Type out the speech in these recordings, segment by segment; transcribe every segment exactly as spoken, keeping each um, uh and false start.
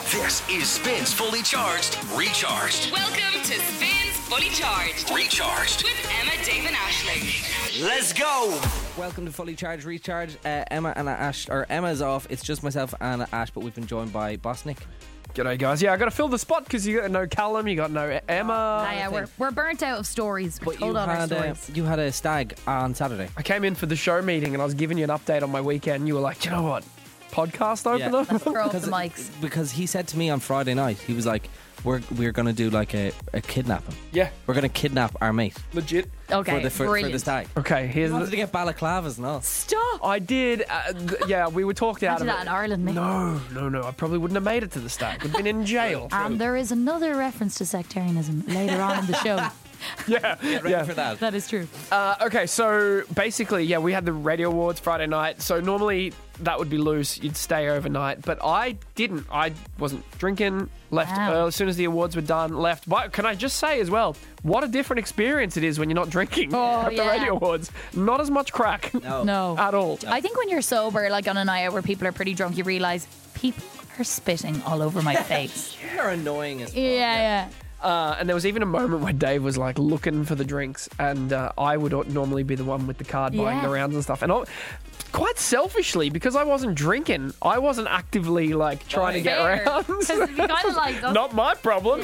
This is Spins Fully Charged, Recharged. Welcome to Spins Fully Charged. Recharged. With Emma, Dave and Aisling. Let's go. Welcome to Fully Charged, Recharged. Uh, Emma and Ash, or Emma's off. It's just myself and Ash, but we've been joined by Boss Nick. G'day, guys. Yeah, I got to fill the spot because you got no Callum, you got no Emma. Ah, yeah, we're, we're burnt out of stories. We're But told you all our had, uh, stories. you had a stag on Saturday. I came in for the show meeting and I was giving you an update on my weekend. You were like, you know what? Podcast Yeah. opener? Let's throw up the Because, mics. because he said to me on Friday night, he was like, we're we're going to do like a, a kidnapping. Yeah, We're going to kidnap our mate legit. Okay, for, the, for, for brilliant. the stag. Okay, He here's wanted the... to get balaclavas and all. Stop! I did, uh, th- yeah, we were talked out I did of that it. in Ireland, mate. No, no, no, I probably wouldn't have made it to the stag. I'd been in jail. And there is another reference to sectarianism later on in the show. yeah, Ready yeah. for that? That is true. Uh, okay, so basically, yeah, we had the radio awards Friday night. So normally that would be loose. You'd stay overnight, but I didn't. I wasn't drinking. Left Wow. early, as soon as the awards were done. Left. But can I just say as well, what a different experience it is when you're not drinking Oh, at the yeah. radio awards. Not as much crack No. No. at all. I think when you're sober, like on a night out where people are pretty drunk, you realise people are spitting all over my face. You're annoying as fuck. yeah, yeah. Uh, and there was even a moment where Dave was like looking for the drinks, and uh, I would normally be the one with the card buying Yeah. the rounds and stuff. And I, quite selfishly, because I wasn't drinking, I wasn't actively like trying to get Fair. rounds. 'Cause it'd be kind of like that's- Not my problem.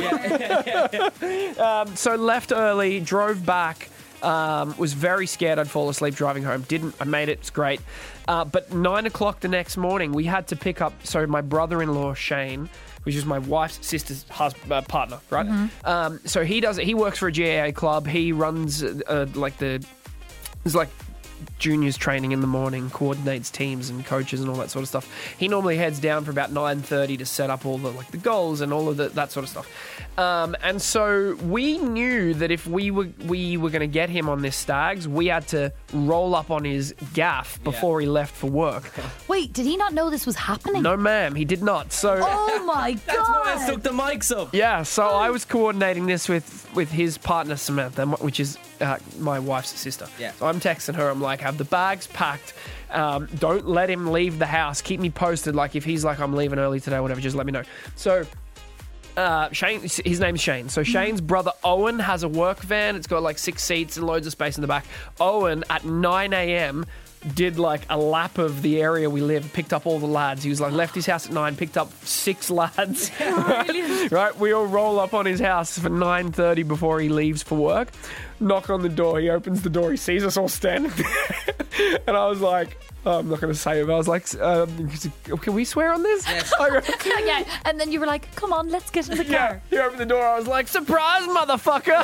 um, so left early, drove back. Um, was very scared I'd fall asleep driving home. Didn't. I made it. It's great. Uh, but nine o'clock the next morning, we had to pick up. So my brother-in-law Shane, which is my wife's sister's husband, uh, partner, right? Um, so he does. He works for a G A A club. He runs uh, like the. There's like juniors training in the morning, coordinates teams and coaches and all that sort of stuff. He normally heads down for about nine thirty to set up all the like the goals and all of the, that sort of stuff. Um, and so we knew that if we were we were going to get him on this Stags, we had to roll up on his gaff before he left for work. Wait, did he not know this was happening? No, ma'am, he did not. So. Oh my god! That's why I stuck the mics up. Yeah, so I was coordinating this with, with his partner Samantha, which is uh, my wife's sister. Yeah. So I'm texting her. I'm like, have the bags packed. Um, don't let him leave the house. Keep me posted. Like if he's like, I'm leaving early today, whatever, just let me know. So uh, Shane, his name's Shane. So Shane's brother Owen has a work van. It's got like six seats and loads of space in the back. Owen at nine a.m. did like a lap of the area we live, picked up all the lads. He was like, left his house at nine, picked up six lads. right? right? We all roll up on his house for nine thirty before he leaves for work. Knock on the door. He opens the door. He sees us all standing there. And I was like, oh, I'm not going to say it, but I was like, um, can we swear on this? Yes. I go, yeah, and then you were like, "Come on, let's get in the yeah. car." He opened the door. I was like, surprise, motherfucker.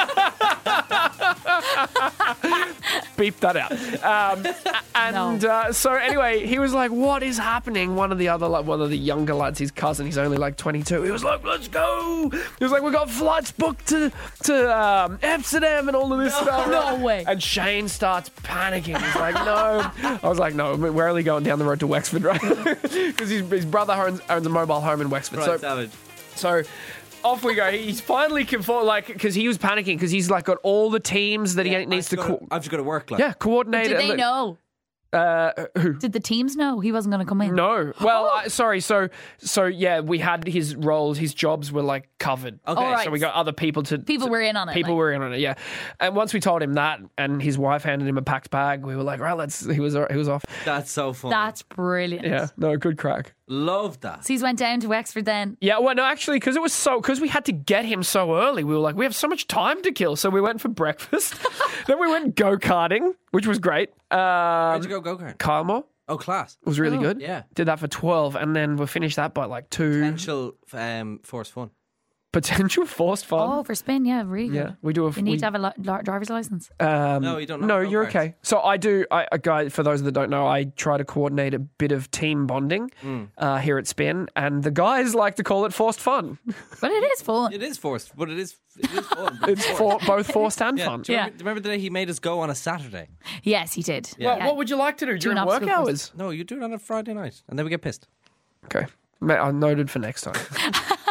Beep that out. Um, and No. uh, so anyway, he was like, what is happening? One of the other, like one of the younger lads, his cousin, he's only like twenty-two. He was like, let's go. He was like, we got flights booked to, to um, Amsterdam and all of this stuff. No way. And Shane starts panicking. He's like, no. I was like, no, we're only going down the road to Wexford, right? Because his, his brother owns, owns a mobile home in Wexford. Right, so, savage. so off we go. He's finally conformed, like, because he was panicking because he's like got all the teams that he needs to, I've, co- got to, I've just got to work. Like. yeah, coordinate. Did it. they Look, know? Uh, who? Did the teams know he wasn't going to come in? No. Well, I, sorry. So, so yeah, we had his roles, his jobs were like covered. Okay. All right. So we got other people to. People to- were in on it, People like- were in on it. Yeah. And once we told him that, and his wife handed him a packed bag, we were like, right, let's. He was he was off. That's so fun. That's brilliant. Yeah. No, good crack. Love that. So he went down to Wexford then. Yeah, well, no, actually, because it was so, because we had to get him so early, we were like, we have so much time to kill. So we went for breakfast. Then we went go-karting, which was great. Um, Where'd you go go-kart? Kylemore Oh, class. was really Oh. good. Yeah. Did that for twelve, and then we finished that by like two. Potential um, force fun. Potential forced fun. Oh, for spin, yeah, really yeah, good. we do a. You need we, to have a li- driver's license. Um, No, you don't know No, go-karts. you're okay. So I do. I, a guy for those that don't know, I try to coordinate a bit of team bonding Mm. uh, here at Spin, and the guys like to call it forced fun. But it is fun. It is forced, but it is, it is fun. It's for both forced and Yeah. fun. Do you Yeah. remember, remember the day he made us go on a Saturday? Yes, he did. Yeah. Well, what would you like to do during an work obstacle course. hours? No, you do it on a Friday night, and then we get pissed. Okay, Mate, I noted for next time.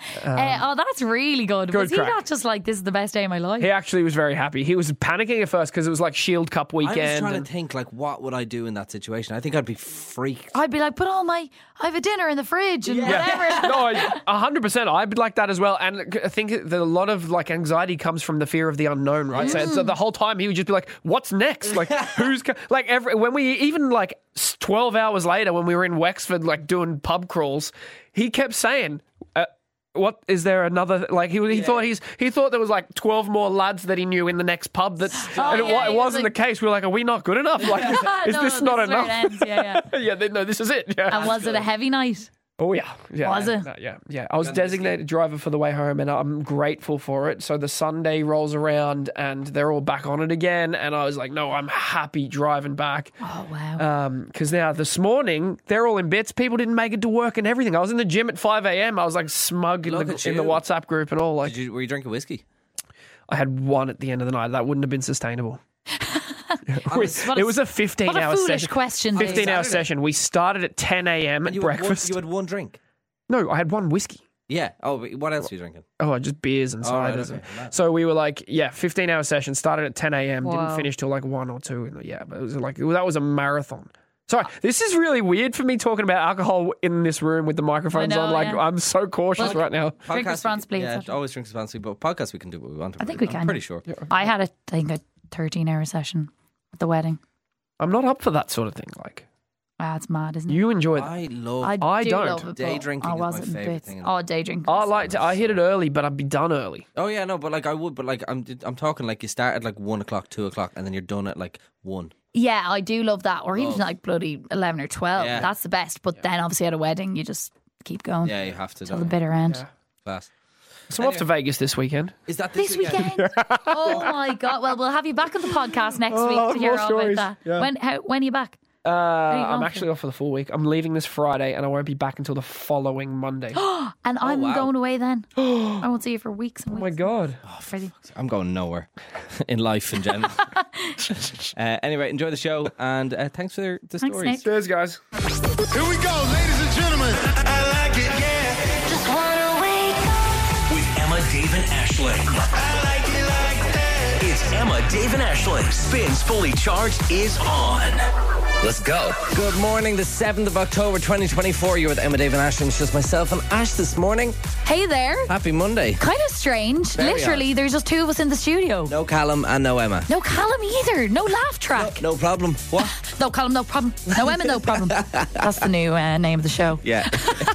uh, oh, that's really good. good Was he crack. not just like, this is the best day of my life? He actually was very happy. He was panicking at first because it was like Shield Cup I weekend. was trying and- to think, like, what would I do in that situation? I think I'd be freaked. I'd be like, put all my, I have a dinner in the fridge and whatever. No, a hundred percent. I'd be like that as well. And I think that a lot of like anxiety comes from the fear of the unknown, right? So, so the whole time he would just be like, "What's next? Like, who's co-? like every when we even like twelve hours later when we were in Wexford, like doing pub crawls, he kept saying." Uh, what is there another like he he thought he's he thought there was like twelve more lads that he knew in the next pub that Oh, and it, yeah, wa- it he was wasn't like- the case. We were like, are we not good enough? Like, is No, this no, not this is where it enough? ends, yeah, yeah. yeah, they- no, this is it. Yeah. And was it a heavy night? Oh yeah, yeah. Was it? No, yeah, yeah. I was designated driver for the way home, and I'm grateful for it. So the Sunday rolls around, and they're all back on it again, and I was like, no, I'm happy driving back. Oh, wow. Because now this morning they're all in bits. People didn't make it to work and everything. I was in the gym at five a.m. I was like smug in Look the at in the you. WhatsApp group and all. Like Did you, were you drinking whiskey? I had one at the end of the night. That wouldn't have been sustainable. What it was a fifteen what a hour foolish session. question, Dave. fifteen hour Saturday. session. We started at ten a.m. at You had, one, breakfast. you had one drink. No, I had one whiskey. Yeah. Oh, but what else are you drinking? Oh, just beers and Oh, right, ciders. okay. and- So we were like, yeah, fifteen hour session, started at ten a.m., Wow. didn't finish till like one or two. Yeah, but it was like, that was a marathon. Sorry, this is really weird for me talking about alcohol in this room with the microphones I know, on. Like, yeah. I'm so cautious Well, right now. Drink Podcast- responsibly, et Yeah, cetera. always drink responsibly. But podcast, we can do what we want. I think we I'm can. pretty sure. I had, a, I think, a thirteen hour session at the wedding. I'm not up for that sort of thing. Like, Wow, it's mad, isn't it? you enjoy that. I love. I, I do don't. love it, Day but drinking I is my wasn't in favourite bits. thing in Oh, day drinking. I like to, I hit it early, but I'd be done early. Oh yeah, no, but like I would, but like I'm, I'm talking like you start at like one o'clock, two o'clock, and then you're done at like one. Yeah, I do love that. Or even Love. like bloody eleven or twelve. Yeah. That's the best. But then obviously at a wedding, you just keep going Yeah, you have to. till don't the you? bitter end. Yeah. Class. So I'm off to Vegas this weekend. Is that this, This weekend. Oh my God. Well, we'll have you back on the podcast next Oh, week to hear more all stories. about that. Yeah. When, how, when are you back? Uh, you I'm going actually for? off for the full week. I'm leaving this Friday, and I won't be back until the following Monday. oh And I'm wow. going away then. I won't see you for weeks and weeks. my God. Crazy. I'm going nowhere in life in general. uh, anyway, enjoy the show and uh, thanks for the, the Thanks, stories. Nick. Cheers, guys. Here we go, ladies and gentlemen. I like it, yeah. Just wanna wake up. With Emma, Dave, and Ashling. I like it like that. It's Emma, Dave, and Ashling. Spins Fully Charged is on. Let's go. Good morning, the seventh of October twenty twenty-four. You're with Emma, Dave, and Ashling. It's just myself and Ash this morning. Hey there. Happy Monday. Kind of strange. Very Literally, odd. there's just two of us in the studio. No Callum and no Emma. No Callum either. No laugh track. No problem. What? No Callum, no problem. No Emma, no problem. That's the new uh, name of the show. Yeah.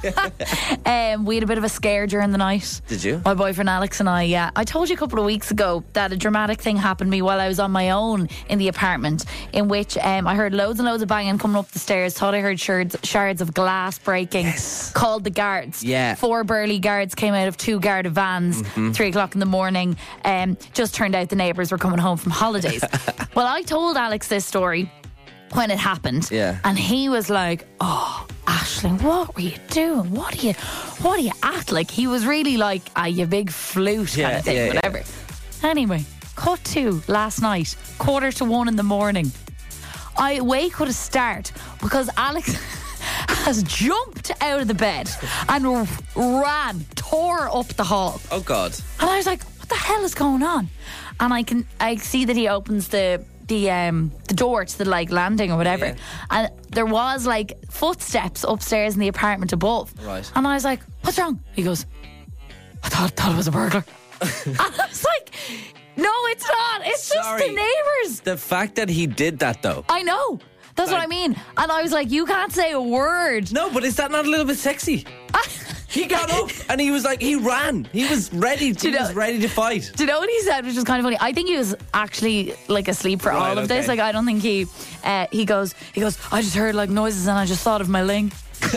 Um, we had a bit of a scare during the night. Did you? My boyfriend Alex and I, yeah. I told you a couple of weeks ago that a dramatic thing happened to me while I was on my own in the apartment, in which um, I heard loads and loads of banging coming up the stairs, thought I heard shards, shards of glass breaking, called the guards. Yeah. Four burly guards came out of two guarded vans, Mm-hmm. three o'clock in the morning. Um, just turned out the neighbours were coming home from holidays. Well, I told Alex this story when it happened. Yeah. And he was like, oh, Aisling, what were you doing? What do you what do you act like? He was really like, ah, you big flute kind Yeah, of thing, yeah, yeah. whatever. Anyway, cut to last night, quarter to one in the morning. I wake with a start because Alex has jumped out of the bed and r- ran, tore up the hall. Oh, God. And I was like, what the hell is going on? And I can I see that he opens the the um the door to the like landing or whatever. Yeah. And there was like footsteps upstairs in the apartment above. Right. And I was like, what's wrong? He goes, I thought, thought it was a burglar. And I was like, no, it's not. It's just Sorry. the neighbours. The fact that he did that, though. I know. That's what I Like- mean. And I was like, you can't say a word. No, but is that not a little bit sexy? He got up and he was like, he ran. He was ready. He you know- was ready to fight. Do you know what he said, which was kind of funny? I think he was actually like asleep for Right, all of this. okay. Like I don't think he. Uh, he goes. He goes. I just heard like noises and I just thought of my ling.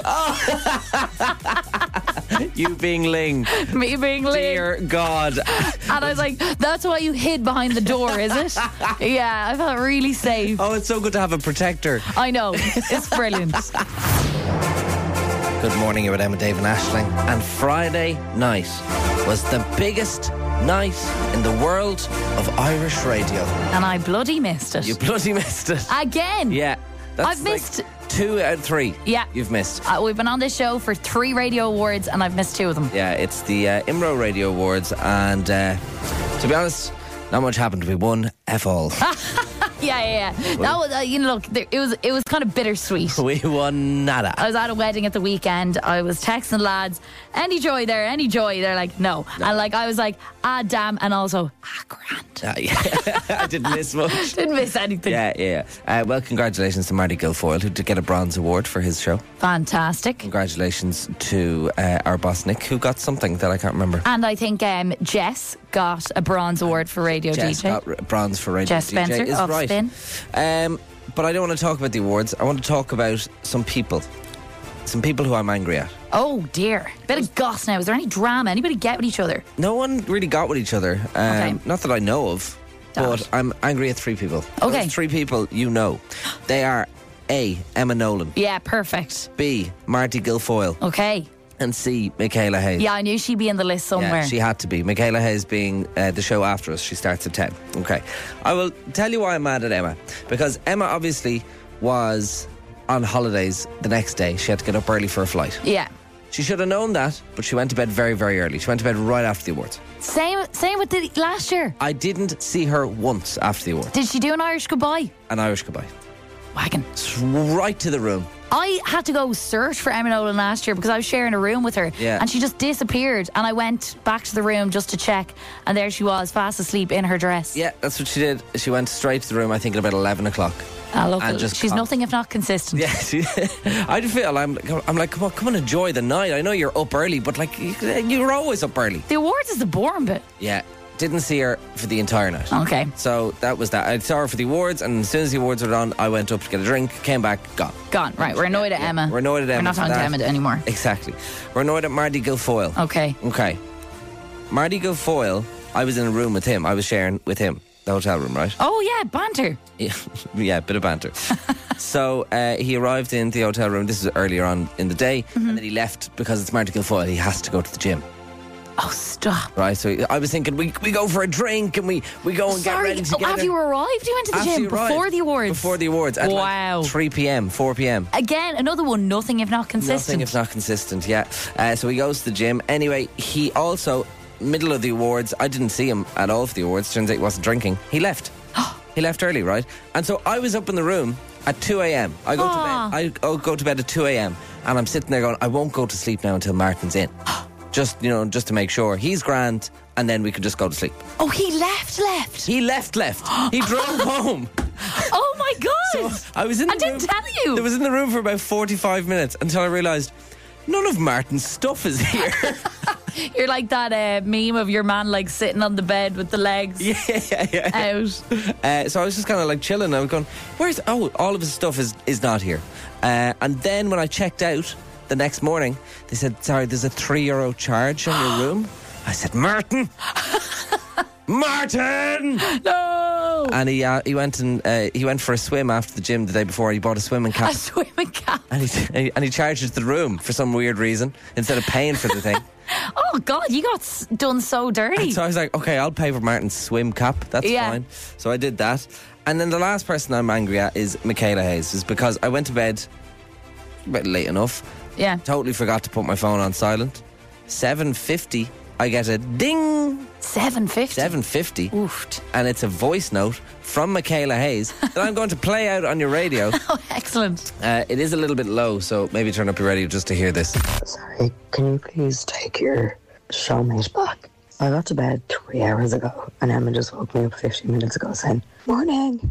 You being Ling. Me being ling. Dear God. And I was like, that's why you hid behind the door, is it? Yeah, I felt really safe. Oh, it's so good to have a protector. I know. It's brilliant. Good morning, you're with Emma, Dave, and Ashling. And Friday night was the biggest night in the world of Irish radio. And I bloody missed it. You bloody missed it. Again. Yeah. That's I've like- missed Two out of three. Yeah. You've missed. Uh, we've been on this show for three radio awards and I've missed two of them. Yeah, it's the uh, IMRO Radio Awards, and uh, to be honest, not much happened. We won F all. Yeah, yeah, yeah. That was, uh, you know, look, there, it was it was kind of bittersweet. We won nada. I was at a wedding at the weekend. I was texting lads, any joy there, any joy? They're like, no. no. And like, I was like, ah, damn. And also, ah, grand. Uh, yeah. I didn't miss much. Didn't miss anything. Yeah, yeah. Uh, well, congratulations to Marty Guilfoyle, who did get a bronze award for his show. Fantastic. Congratulations to uh, our boss, Nick, who got something that I can't remember. And I think um, Jess got a bronze award for radio Jess D J. got r- bronze for radio Jess D J. Spencer is of right. Spin. Um, but I don't want to talk about the awards. I want to talk about some people. Some people who I'm angry at. Oh dear. Bit of goss now. Is there any drama? Anybody get with each other? No one really got with each other. Um, Okay. Not that I know of. Don't. But I'm angry at three people. Okay. Those three people you know. They are A. Emma Nolan. Yeah, perfect. B. Marty Guilfoyle. Okay. And C. Michaela Hayes. Yeah, I knew she'd be in the list somewhere. Yeah, she had to be. Michaela Hayes being uh, the show after us. She starts at ten. Okay. I will tell you why I'm mad at Emma. Because Emma obviously was on holidays the next day. She had to get up early for a flight. Yeah. She should have known that, but she went to bed very, very early. She went to bed right after the awards. Same same with the last year. I didn't see her once after the awards. Did she do an Irish goodbye? An Irish goodbye. Wagon. Right to the room. I had to go search for Emma Nolan last year because I was sharing a room with her. Yeah. And she just disappeared. And I went back to the room just to check. And there she was, fast asleep in her dress. Yeah, that's what she did. She went straight to the room, I think, at about eleven o'clock. Ah, look, And just she's com- nothing if not consistent. Yeah, she, I just feel I'm, I'm like, come on, come on, enjoy the night. I know you're up early, but like, you, you're always up early. The awards is the boring bit. Yeah, didn't see her for the entire night. Okay. So that was that. I saw her for the awards, and as soon as the awards were done, I went up to get a drink, came back, gone. Gone. Right, we're annoyed at Yeah, Emma. We're annoyed at Emma. We're not for on to that. Emma anymore. Exactly. We're annoyed at Marty Guilfoyle. Okay. Okay. Marty Guilfoyle, I was in a room with him. I was sharing with him the hotel room, right? Oh, yeah, banter. Yeah, yeah, bit of banter. So uh, he arrived in the hotel room. This was earlier on in the day, Mm-hmm. and then he left because it's Marty Guilfoyle. He has to go to the gym, Oh, stop. right? So I was thinking, we we go for a drink and we, we go and Sorry, get ready oh, together. have you arrived? You went to the After gym you arrived. before the awards? Before the awards. At Wow. like three p.m, four p.m. Again, another one, nothing if not consistent. Nothing if not consistent, yeah. Uh, so he goes to the gym. Anyway, he also, middle of the awards, I didn't see him at all for the awards. Turns out he wasn't drinking. He left. He left early, right? And so I was up in the room at two a.m. I go Ah. to bed. I I'll go to bed at two a.m. and I'm sitting there going, I won't go to sleep now until Martin's in. Just, you know, just to make sure he's grand, and then we can just go to sleep. Oh, he left, left. He left, left. He drove home. Oh, my God. So I was in the I didn't room. tell you. I was in the room for about forty-five minutes until I realised none of Martin's stuff is here. You're like that uh, meme of your man like sitting on the bed with the legs yeah, yeah, yeah. out. Uh, so I was just kind of like chilling. I was going, where's, oh, all of his stuff is, is not here. Uh, and then when I checked out the next morning, they said, sorry, there's a three euro charge on your room. I said, Martin! Martin! No! And he uh, he went and uh, he went for a swim after the gym the day before. He bought a swimming cap. A swimming cap. And he, and he charged it to the room for some weird reason instead of paying for the thing. Oh, God, you got s- done so dirty. And so I was like, okay, I'll pay for Martin's swim cap. That's Yeah. fine. So I did that. And then the last person I'm angry at is Michaela Hayes, is because I went to bed about late enough. Yeah. Totally forgot to put my phone on silent. seven fifty, I get a ding. seven fifty. seven fifty. Oofed. And it's a voice note from Michaela Hayes that I'm going to play out on your radio. Oh, excellent. Uh, it is a little bit low, so maybe turn up your radio just to hear this. Sorry, can you please take your showmate back? I got to bed three hours ago and Emma just woke me up fifteen minutes ago saying, morning.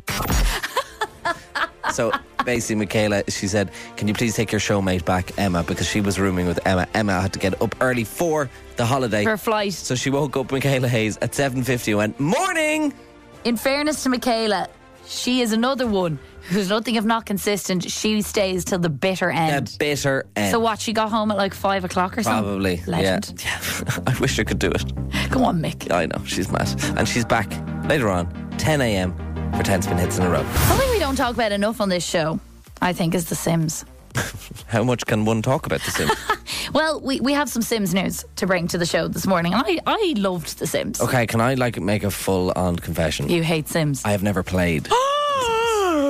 So basically, Michaela, she said, can you please take your showmate back, Emma, because she was rooming with Emma. Emma had to get up early for the holiday. For a flight. So she woke up Michaela Hayes at seven fifty and went, morning! In fairness to Michaela, she is another one who's nothing if not consistent. She stays till the bitter A end. bitter end. So what, she got home at like five o'clock or something? Probably. Legend. Yeah. yeah. I wish I could do it. Come on, Mick. I know, she's mad. And she's back later on, ten a.m. for ten spin hits in a row. Something we don't talk about enough on this show, I think, is The Sims. How much can one talk about The Sims? Well, we, we have some Sims news to bring to the show this morning, and I, I loved The Sims. Okay, can I like make a full-on confession? You hate Sims. I have never played.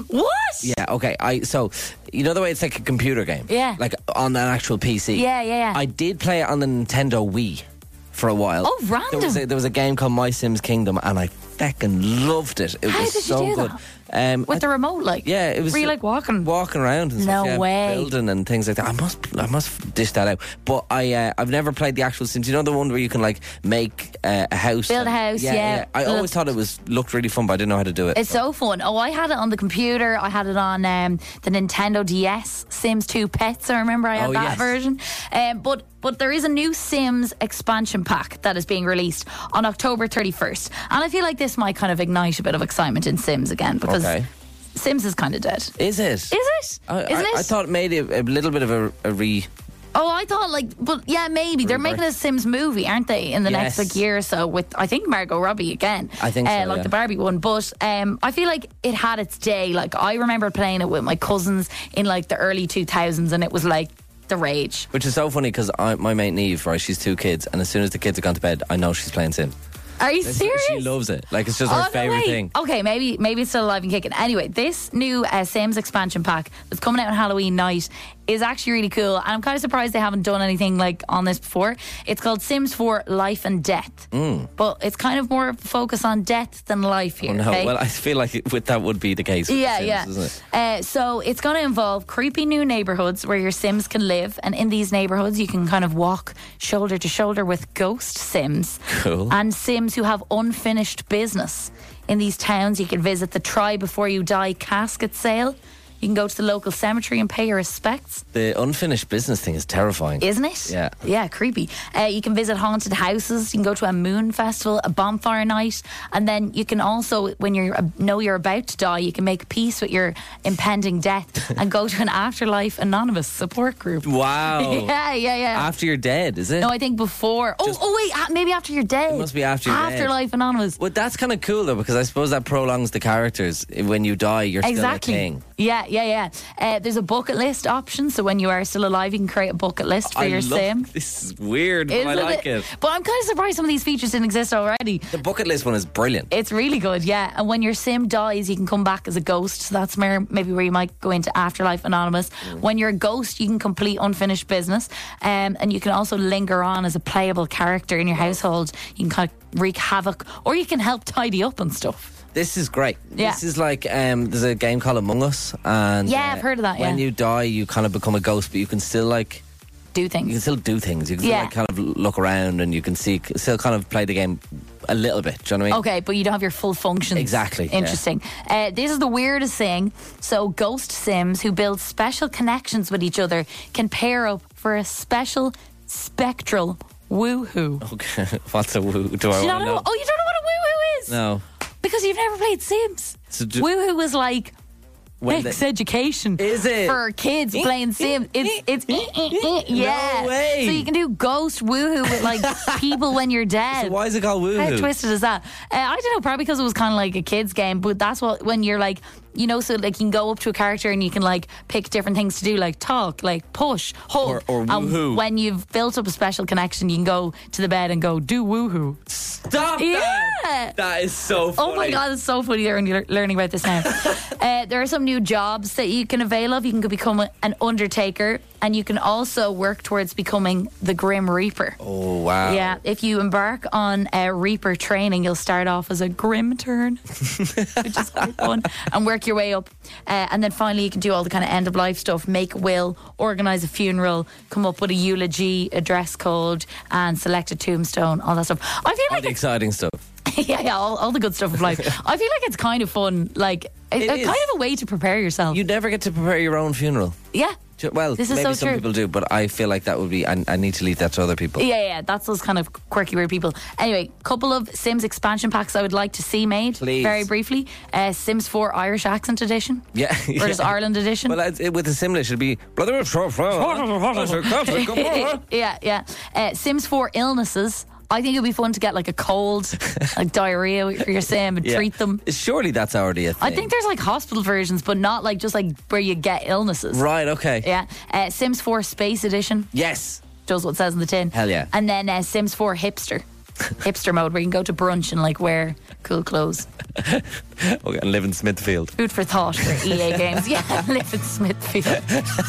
What? Yeah, okay. I so you know the way it's like a computer game? Yeah. Like on an actual P C. Yeah, yeah, yeah. I did play it on the Nintendo Wii for a while. Oh, random. There was a, there was a game called My Sims Kingdom and I feckin' loved it. It How was did you so do good. that? Um, With I- the remote, like? Yeah, it was. Were you like walking? Walking around and No stuff. Yeah, way. Building and things like that. I must, I must dish that out. But I, uh, I've never played the actual Sims. You know the one where you can like make uh, a house, Build a and- house, yeah. I Look. always thought it was looked really fun, but I didn't know how to do it. It's so fun. Oh, I had it on the computer. I had it on um, the Nintendo D S. Sims two Pets. I remember I had Oh, that yes. version. Um, but but there is a new Sims expansion pack that is being released on October thirty-first, and I feel like this might kind of ignite a bit of excitement in Sims again because Okay. Sims is kind of dead. Is it? Is it? I, Isn't I, it? I thought it made a, a little bit of a, a re. Oh, I thought like, but yeah, maybe they're Rebirth. making a Sims movie, aren't they? In the next Yes. like year or so, with I think Margot Robbie again. I think uh, so, like yeah. the Barbie one. But um, I feel like it had its day. Like I remember playing it with my cousins in like the early two thousands, and it was like the rage. Which is so funny because my mate Neve, right, she's two kids, and as soon as the kids have gone to bed, I know she's playing Sims. Are you It's- serious? She loves it. Like, it's just Oh, her no favourite way. thing. Okay, maybe maybe it's still alive and kicking. Anyway, this new uh, Sims expansion pack that's coming out on Halloween night is actually really cool, and I'm kind of surprised they haven't done anything like on this before. It's called Sims four Life and Death, mm. but it's kind of more of a focus on death than life here. Oh, no. Okay? Well, I feel like it, with that would be the case. with Yeah, Sims, yeah. Isn't it? Uh, so it's going to involve creepy new neighborhoods where your Sims can live, and in these neighborhoods you can kind of walk shoulder to shoulder with ghost Sims Cool. and Sims who have unfinished business. In these towns, you can visit the Try Before You Die casket sale. You can go to the local cemetery and pay your respects. The unfinished business thing is terrifying. Isn't it? Yeah. Yeah, creepy. Uh, you can visit haunted houses. You can go to a moon festival, a bonfire night. And then you can also, when you uh, know you're about to die, you can make peace with your impending death and go to an Afterlife Anonymous support group. Wow. Yeah, yeah, yeah. After you're dead, is it? no, I think before. Oh, Just- oh wait, uh, maybe after you're dead. It must be after you're dead. Afterlife Anonymous. Well, that's kind of cool though, because I suppose that prolongs the characters. When you die, you're Exactly. still a king. Yeah, yeah, yeah. Uh, there's a bucket list option, so when you are still alive, you can create a bucket list for I your love, sim. This is weird, but I Isn't like it? But I'm kind of surprised some of these features didn't exist already. The bucket list one is brilliant. It's really good, yeah. And when your sim dies, you can come back as a ghost. So that's where, maybe where you might go into Afterlife Anonymous. Mm. When you're a ghost, you can complete unfinished business. Um, and you can also linger on as a playable character in your household. You can kind of wreak havoc, or you can help tidy up and stuff. This is great. Yeah. This is like um, there's a game called Among Us, and Yeah, I've heard of that, When yeah. you die, you kind of become a ghost, but you can still like Do you can things. still do things. You can Yeah. still like kind of look around, and you can see still kind of play the game a little bit. Do you know what I mean? Okay, but you don't have your full functions. Exactly, yeah. Interesting. Uh, this is the weirdest thing. So, ghost sims who build special connections with each other can pair up for a special spectral woohoo. Okay. What's a woo? Do I Do you want not to know? know? Oh, you don't know what a woohoo is? No. Because you've never played Sims. So do- Woohoo is like When sex the- education. Is it? For kids playing Sims. It's, it's, yeah. way. So you can do ghost woohoo with like people when you're dead. So why is it called How woohoo? twisted is that? Uh, I don't know, probably because it was kind of like a kid's game, but that's what, when you're like, you know, so like you can go up to a character and you can like pick different things to do, like talk, like push, hold. Or- or And woohoo. when you've built up a special connection, you can go to the bed and go, do woohoo. Stop Yeah. that! That is so funny. Oh my God, it's so funny learning, learning about this now. uh, there are some new jobs that you can avail of. You can become a- an undertaker, and you can also work towards becoming the Grim Reaper. Oh wow! Yeah, if you embark on uh, Reaper training, you'll start off as a Grim Turn, which is quite fun, and work your way up. Uh, and then finally, you can do all the kind of end of life stuff: make a will, organise a funeral, come up with a eulogy, a dress code, and select a tombstone. All that stuff. I feel All like the it's, exciting stuff. yeah, yeah, all, all the good stuff of life. I feel like it's kind of fun, like a, It a is. kind of a way to prepare yourself. You never get to prepare your own funeral. yeah. Ju- Well, This is maybe so some true. people do, but I feel like that would be. I, I need to leave that to other people. Yeah, yeah, that's those kind of quirky, weird people. Anyway, couple of Sims expansion packs I would like to see made. Please. Very briefly. Uh, Sims four Irish Accent Edition. Yeah, Or just Ireland Edition. Well, it's, it, with the Simlish, it'd be. yeah, yeah. Uh, Sims four Illnesses. I think it'd be fun to get like a cold, like diarrhea for your sim and Yeah. treat them. Surely that's already a thing. I think there's like hospital versions, but not like just like where you get illnesses. Right. Okay. Yeah. Uh, Sims four Space Edition. Yes. Does what it says in the tin. Hell yeah. And then uh, Sims four Hipster. hipster mode where you can go to brunch and like wear cool clothes. Okay, and live in Smithfield. Food for thought for E A games. Yeah, live in Smithfield.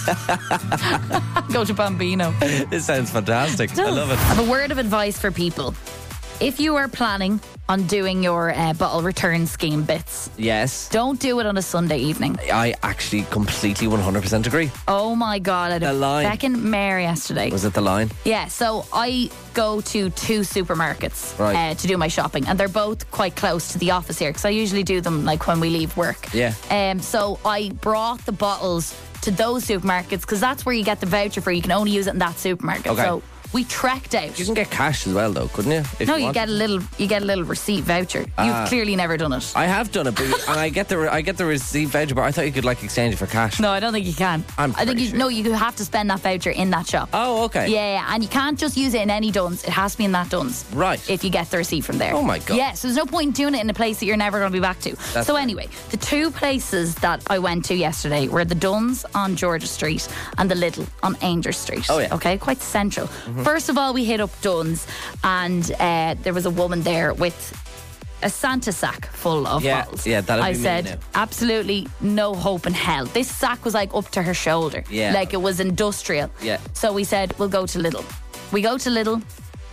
Go to Bambino. This sounds fantastic. I love it. I have a word of advice for people. If you are planning on doing your uh, bottle return scheme bits, Yes. don't do it on a Sunday evening. I actually completely one hundred percent agree. Oh my God, I had The a line. second mare yesterday. Was it the line? Yeah, so I go to two supermarkets Right. uh, to do my shopping, and they're both quite close to the office here because I usually do them like when we leave work. Yeah. Um. So I brought the bottles to those supermarkets because that's where you get the voucher for. You can only use it in that supermarket. Okay. So we trekked out. You can get cash as well, though, couldn't you? If no, you want. get a little. You get a little receipt voucher. You've Ah. clearly never done it. I have done it, but and I get the re- I get the receipt voucher, but I thought you could like exchange it for cash. No, I don't think you can. I'm I think pretty you sure. no. You have to spend that voucher in that shop. Oh, okay. Yeah, yeah, and you can't just use it in any Duns. It has to be in that Duns. Right. If you get the receipt from there. Oh my God. Yeah, so there's no point doing it in a place that you're never going to be back to. That's so fair. anyway, the two places that I went to yesterday were the Duns on Georgia Street and the Lidl on Ainger Street. Oh, yeah. Okay, quite central. First of all, we hit up Duns, and uh, there was a woman there with a Santa sack full of Yeah, bottles. yeah, that'd I be me said, now. absolutely no hope in hell. This sack was like up to her shoulder. Yeah. Like it was industrial. Yeah. So we said, we'll go to Lidl. We go to Lidl,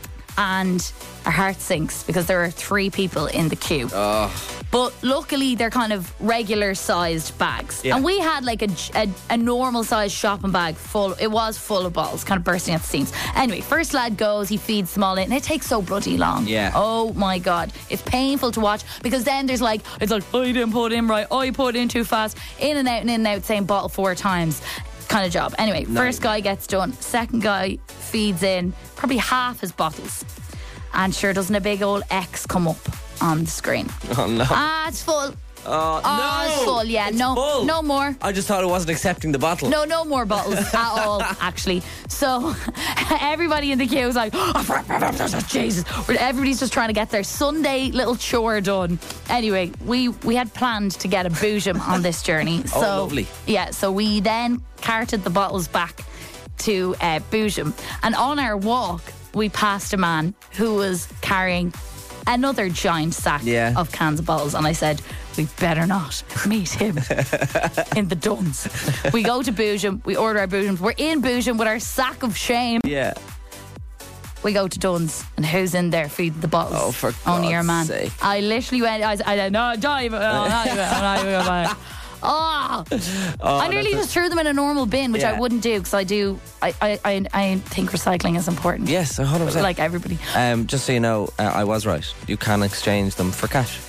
and our heart sinks because there are three people in the queue. Oh. But luckily, they're kind of regular sized bags. Yeah. And we had like a, a, a normal sized shopping bag full. It was full of bottles, kind of bursting at the seams. Anyway, first lad goes, he feeds them all in, and it takes so bloody long. Yeah. Oh my God. It's painful to watch because then there's like, it's like, oh, you didn't put it in right. Oh, you put it in too fast. In and out and in and out, same bottle four times. Kind of job. Anyway, first guy gets done. Second guy feeds in probably half his bottles. And sure, doesn't a big old X come up on the screen? Oh no. Ah, it's full. Oh, Oh, no. it's full, yeah. It's no, full. no more. I just thought it wasn't accepting the bottle. No, no more bottles at all, actually. So everybody in the queue was like, oh, Jesus. Everybody's just trying to get their Sunday little chore done. Anyway, we, we had planned to get a boojum on this journey. So, Oh, lovely. Yeah, so we then carted the bottles back to uh, Boojum. And on our walk, we passed a man who was carrying another giant sack Yeah. of cans of bottles, and I said, we better not meet him in the Duns. We go to Boojum, we order our Boojums, we're in Boojum with our sack of shame. Yeah. We go to Duns, and who's in there feeding the bottles? Oh, for Only your man. God's sake. I literally went, I, I said, no, don't even, no, not even, not even gonna- Oh, I nearly that's just threw them in a normal bin, which I Yeah. wouldn't do because I do. I, I, I, I think recycling is important. Yes, one hundred percent. Like everybody. Um, just so you know, uh, I was right. You can exchange them for cash.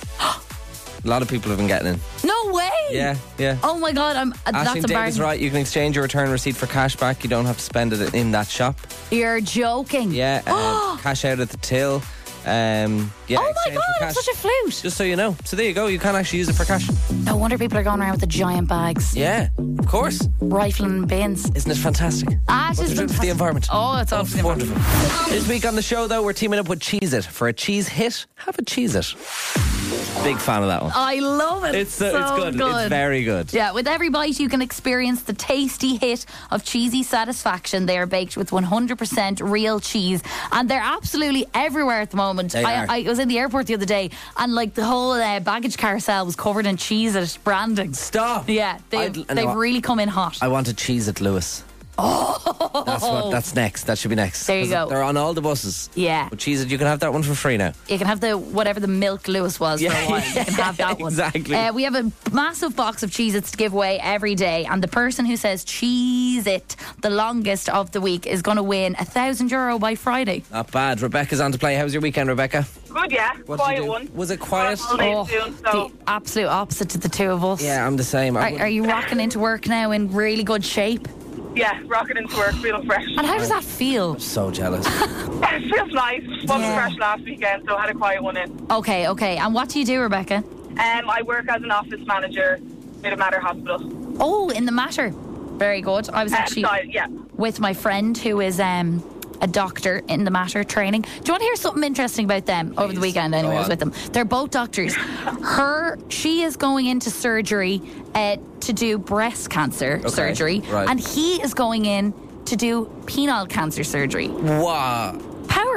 A lot of people have been getting in. No way. Yeah, yeah. Oh my God, I'm. Uh, Ashling that's Davis embarrassing. right. You can exchange your return receipt for cash back. You don't have to spend it in that shop. You're joking. Yeah, uh, cash out at the till. Um, yeah, Oh my exchange God, for I'm cash. such a flute. Just so you know. So there you go. You can actually use it for cash. No wonder people are going around with the giant bags, Yeah, of course. rifling bins. Isn't it fantastic? Ah, it's What just they're doing for the fantastic. environment. Oh, it's all for the environment. wonderful. This week on the show, though, we're teaming up with Cheez It. For a cheese hit, have a Cheez It. Big fan of that one. I love it. It's, uh, so it's good. It's very good. Yeah, with every bite you can experience the tasty hit of cheesy satisfaction. They are baked with one hundred percent real cheese, and they're absolutely everywhere at the moment. They I, are. I was in the airport the other day, and like the whole uh, baggage carousel was covered in Cheez It branding. Stop. Yeah, they've, I'd- I they've know- really come in hot. I want a Cheez It Lewis. Oh, that's what. That's next. That should be next. There you 'Cause go. They're on all the buses. Yeah. But Cheez It, you can have that one for free now. You can have the whatever the milk Lewis was Yeah, for a while. You can have that one. exactly. Uh, we have a massive box of Cheez-Its to give away every day, and the person who says Cheez-It the longest of the week is going to win a thousand euro by Friday. Not bad. Rebecca's on to play. How was your weekend, Rebecca? Good, yeah. What did you Quiet do? one. Was it quiet? All day soon, so. the absolute opposite to the two of us. Yeah, I'm the same. I Are, would- are you rocking into work now in really good shape? Yeah, rocking into work, feeling fresh. And how does that feel? so jealous. It feels nice. Wasn't Yeah. fresh last weekend, so I had a quiet one in. Okay, okay. And what do you do, Rebecca? Um, I work as an office manager at a Mater Hospital. Oh, in the Matter. Very good. I was Uh, actually so, yeah. with my friend who is um, a doctor in the Matter training. Do you want to hear something interesting about them over the weekend? Anyway, Go I was on. with them. They're both doctors. Her, she is going into surgery uh, to do breast cancer Okay, surgery, right. and he is going in to do penile cancer surgery. Wow. Power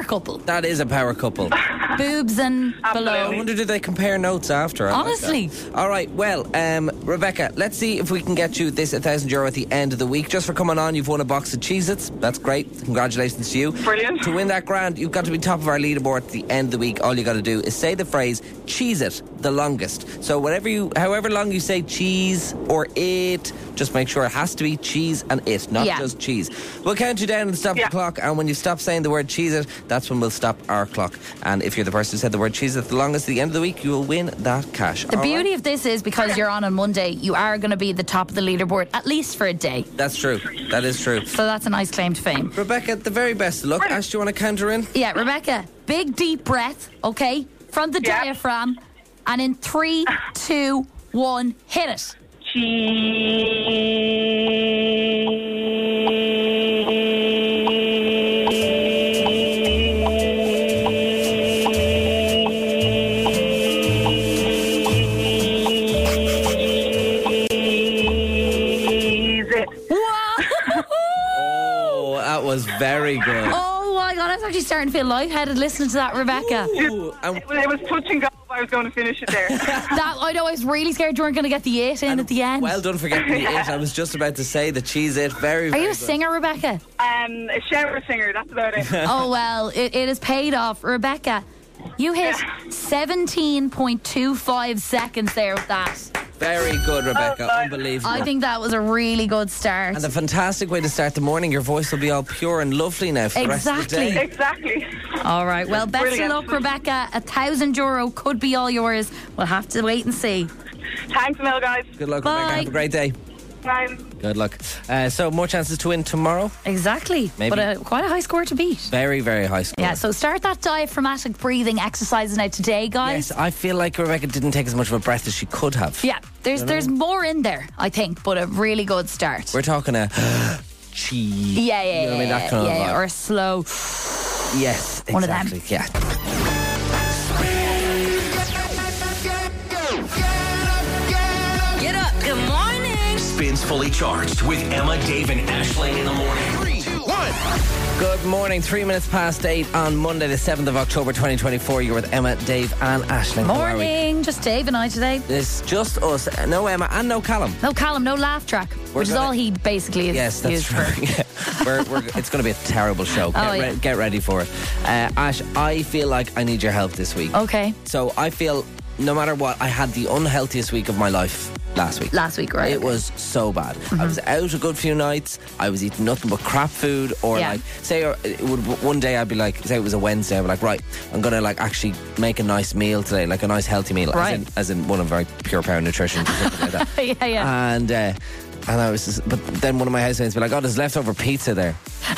power couple. That is a power couple. Boobs and I below. wonder, do they compare notes after? I like Honestly. that. All right, well, um, Rebecca, let's see if we can get you this one thousand euro at the end of the week. Just for coming on, you've won a box of Cheez-Its. That's great. Congratulations to you. Brilliant. To win that grand, you've got to be top of our leaderboard at the end of the week. All you got to do is say the phrase Cheez-It the longest. So whatever you, however long you say cheese or it, just make sure it has to be cheese and it, not Yeah. just cheese. We'll count you down and stop Yeah. the clock, and when you stop saying the word Cheez-It, that's when we'll stop our clock. And if you're the person who said the word Cheez-It the longest at the end of the week, you will win that cash. The All beauty right? of this is because you're on on Monday, you are going to be at the top of the leaderboard at least for a day. That's true. That is true. So that's a nice claim to fame. Rebecca, the very best of luck. Ash, do you want to counter in? Yeah, Rebecca, big deep breath, okay, from the Yeah. diaphragm, and in three, two, one, hit it. Cheese it. Oh, that was very good. Oh my God, I was actually starting to feel lightheaded listening to that, Rebecca. Ooh, and It was touch and go. I was going to finish it there. That I know I was really scared you weren't going to get the it in at the end. well done for getting the it. I was just about to say the Cheez-It. Very, Are very you a good. singer, Rebecca? um, a shower singer, that's about it. Oh well, it, it has paid off, Rebecca. You hit seventeen point two five seconds there with that. Very good, Rebecca. Oh, Unbelievable. I think that was a really good start. and a fantastic way to start the morning. Your voice will be all pure and lovely now for the rest of the Exactly. day. Exactly. All right, well, best Brilliant. of luck, Rebecca. A thousand euro could be all yours. We'll have to wait and see. Thanks a mil, guys. Good luck, Bye. Rebecca. Have a great day. Bye. Good luck. Uh, so, more chances to win tomorrow. Exactly. Maybe. But a, quite a high score to beat. Very, very high score. Yeah, so start that diaphragmatic breathing exercises now today, guys. Yes, I feel like Rebecca didn't take as much of a breath as she could have. Yeah, there's there's more in there, I think, but a really good start. We're talking a cheese. yeah, yeah, You know what I mean? yeah, That kind yeah, of vibe. or a slow. Yes, One of them. exactly. Yeah. Get up. Good morning. Spins Fully Charged with Emma, Dave, and Ashling in the morning. Three, two, one. Good morning. Three minutes past eight on Monday, the seventh of October, twenty twenty-four. You're with Emma, Dave, and Ashling. How are we? Morning, just Dave and I today. It's just us. No Emma and no Callum. No Callum, no laugh track, We're which is gonna- all he basically is Yes, that's used true. for. Yeah. we're, we're, it's going to be a terrible show. Get, Oh, yeah. re- get ready for it. Uh, Ash, I feel like I need your help this week. Okay, So I feel no matter what, I had the unhealthiest week of my life last week. last week, right? It was so bad. I was out a good few nights. I was eating nothing but crap food. Or Yeah. like, say, or it would, one day I'd be like, say it was a Wednesday, I'd be like, right, I'm gonna like actually make a nice meal today, like a nice healthy meal, Right. as in, as in one of very pure power nutrition, or something like that. yeah, yeah. And uh, and I was, just, but then one of my housemates would be like, oh, there's leftover pizza there.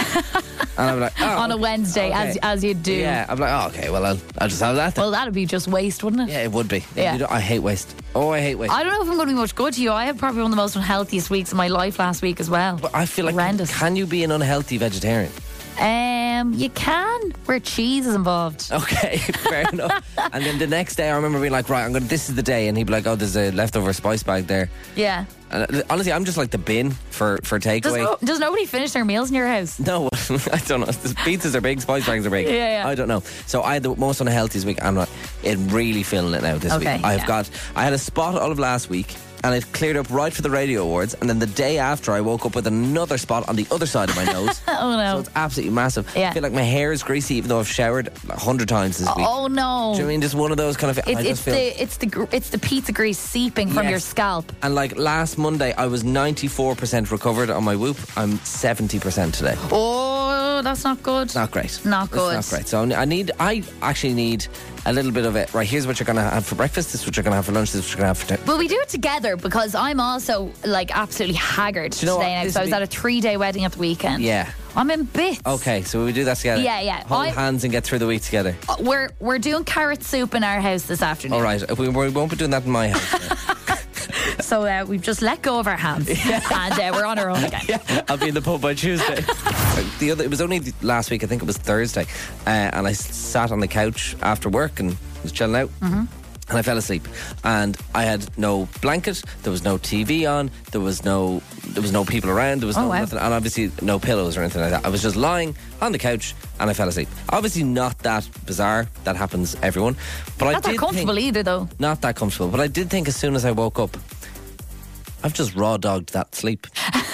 And I'm like, oh, On a Wednesday, okay. as as you do. Yeah, I'm like, oh, okay, well, I'll, I'll just have that then. Well, that'd be just waste, wouldn't it? Yeah, it would be. Yeah. You know, I hate waste. Oh, I hate waste. I don't know if I'm going to be much good to you. I had probably one of the most unhealthiest weeks of my life last week as well. but I feel like, Horrendous. can you be an unhealthy vegetarian? Um, you can, where cheese is involved. Okay, fair enough. And then the next day, I remember being like, right, I'm going. This is the day, and he'd be like, oh, there's a leftover spice bag there. Yeah. And uh, honestly, I'm just like the bin for for Does, takeaway. no, does nobody finish their meals in your house? No, I don't know. The pizzas are big, spice bags are big. Yeah, yeah. I don't know. So I had the most unhealthiest week. I'm not in really feeling it now this Okay, week. I've yeah. got. I had a spot all of last week. And it cleared up right for the radio awards. And then the day after, I woke up with another spot on the other side of my nose. Oh, no. So it's absolutely massive. Yeah. I feel like my hair is greasy, even though I've showered a hundred times this week. Oh, no. Do you know what I mean? Just one of those kind of. I It's, just it's, feel. the, it's, the, gr- it's the pizza grease seeping from Yes. your scalp. And like last Monday, I was ninety-four percent recovered on my Whoop. I'm seventy percent today. Oh, that's not good. Not great. Not good. It's not great. So I need. I actually need a little bit of it. Right, here's what you're going to have for breakfast. This is what you're going to have for lunch. This is what you're going to have for dinner. Well, we do it together because I'm also like absolutely haggard you know today what? now. This So I was will at be- a three day wedding at the weekend. Yeah. I'm in bits. Okay, so we do that together. Yeah, yeah. Hold I- hands and get through the week together. Uh, We're we're doing carrot soup in our house this afternoon. All right, we, we won't be doing that in my house. So uh, we've just let go of our hands and uh, we're on our own again. Yeah, I'll be in the pub by Tuesday. the other, it was only the- last week. I think it was Thursday, uh, and I s- sat on the couch after work and was chilling out. Mm-hmm. And I fell asleep, and I had no blanket. There was no T V on. There was no, there was no people around. There was Oh, no wow. nothing, and obviously no pillows or anything like that. I was just lying on the couch, and I fell asleep. Obviously, not that bizarre. That happens everyone, but I Not did that comfortable think, either, though. Not that comfortable, but I did think as soon as I woke up, I've just raw dogged that sleep.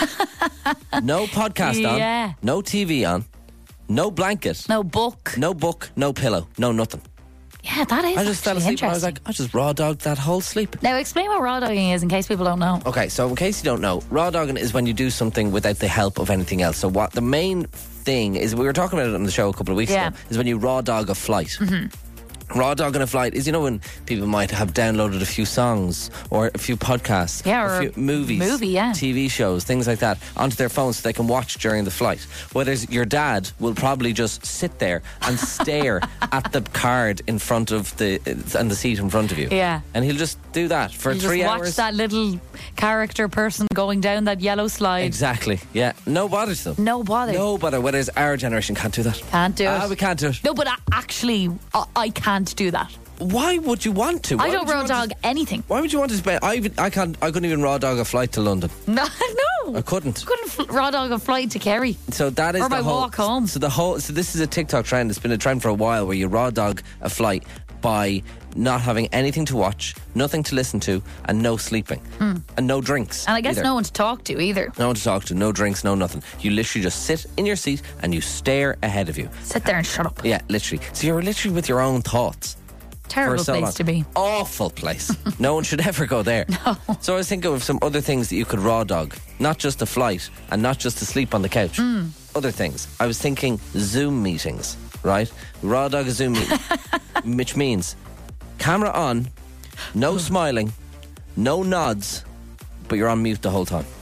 No podcast Yeah. on, no T V on, no blanket, No book. no book, no pillow, no nothing. Yeah, that is I just fell actually asleep, and I was interesting. like, I just raw dogged that whole sleep. Now, explain what raw dogging is in case people don't know. Okay, so in case you don't know, raw dogging is when you do something without the help of anything else. So what the main thing is, we were talking about it on the show a couple of weeks Yeah. ago, is when you raw dog a flight. Mm-hmm. Raw dogging a flight is, you know, when people might have downloaded a few songs or a few podcasts, Yeah, a or few a movies, movie, yeah. T V shows, things like that, onto their phones so they can watch during the flight. Whereas your dad will probably just sit there and stare at the card in front of the and the seat in front of you. Yeah. And he'll just do that for You three just watch hours. that little character person going down that yellow slide. Exactly. Yeah. No bother to them. No bother. No bother. Whereas our generation can't do that. Can't do it. Ah, we can't do it. No, but I, actually, I, I can't do that. Why would you want to? Why I don't would you raw want to- dog anything. Why would you want to spend? I even, I can't. I couldn't even raw dog a flight to London. No, no. I couldn't. Couldn't fl- raw dog a flight to Kerry. So that is Or the my whole, walk home. So the whole. So this is a TikTok trend. It's been a trend for a while where you raw dog a flight by not having anything to watch, nothing to listen to, and no sleeping, and no drinks. And I guess either. no one to talk to either. No one to talk to, no drinks, no nothing. You literally just sit in your seat and you stare ahead of you. Sit there and shut up. Yeah, literally. So you're literally with your own thoughts. Terrible for so place long. to be. Awful place. No one should ever go there. No. So I was thinking of some other things that you could raw dog. Not just a flight and not just to sleep on the couch. Mm. Other things. I was thinking Zoom meetings, right? Raw dog a Zoom meeting. Which means camera on, no smiling, no nods, but you're on mute the whole time.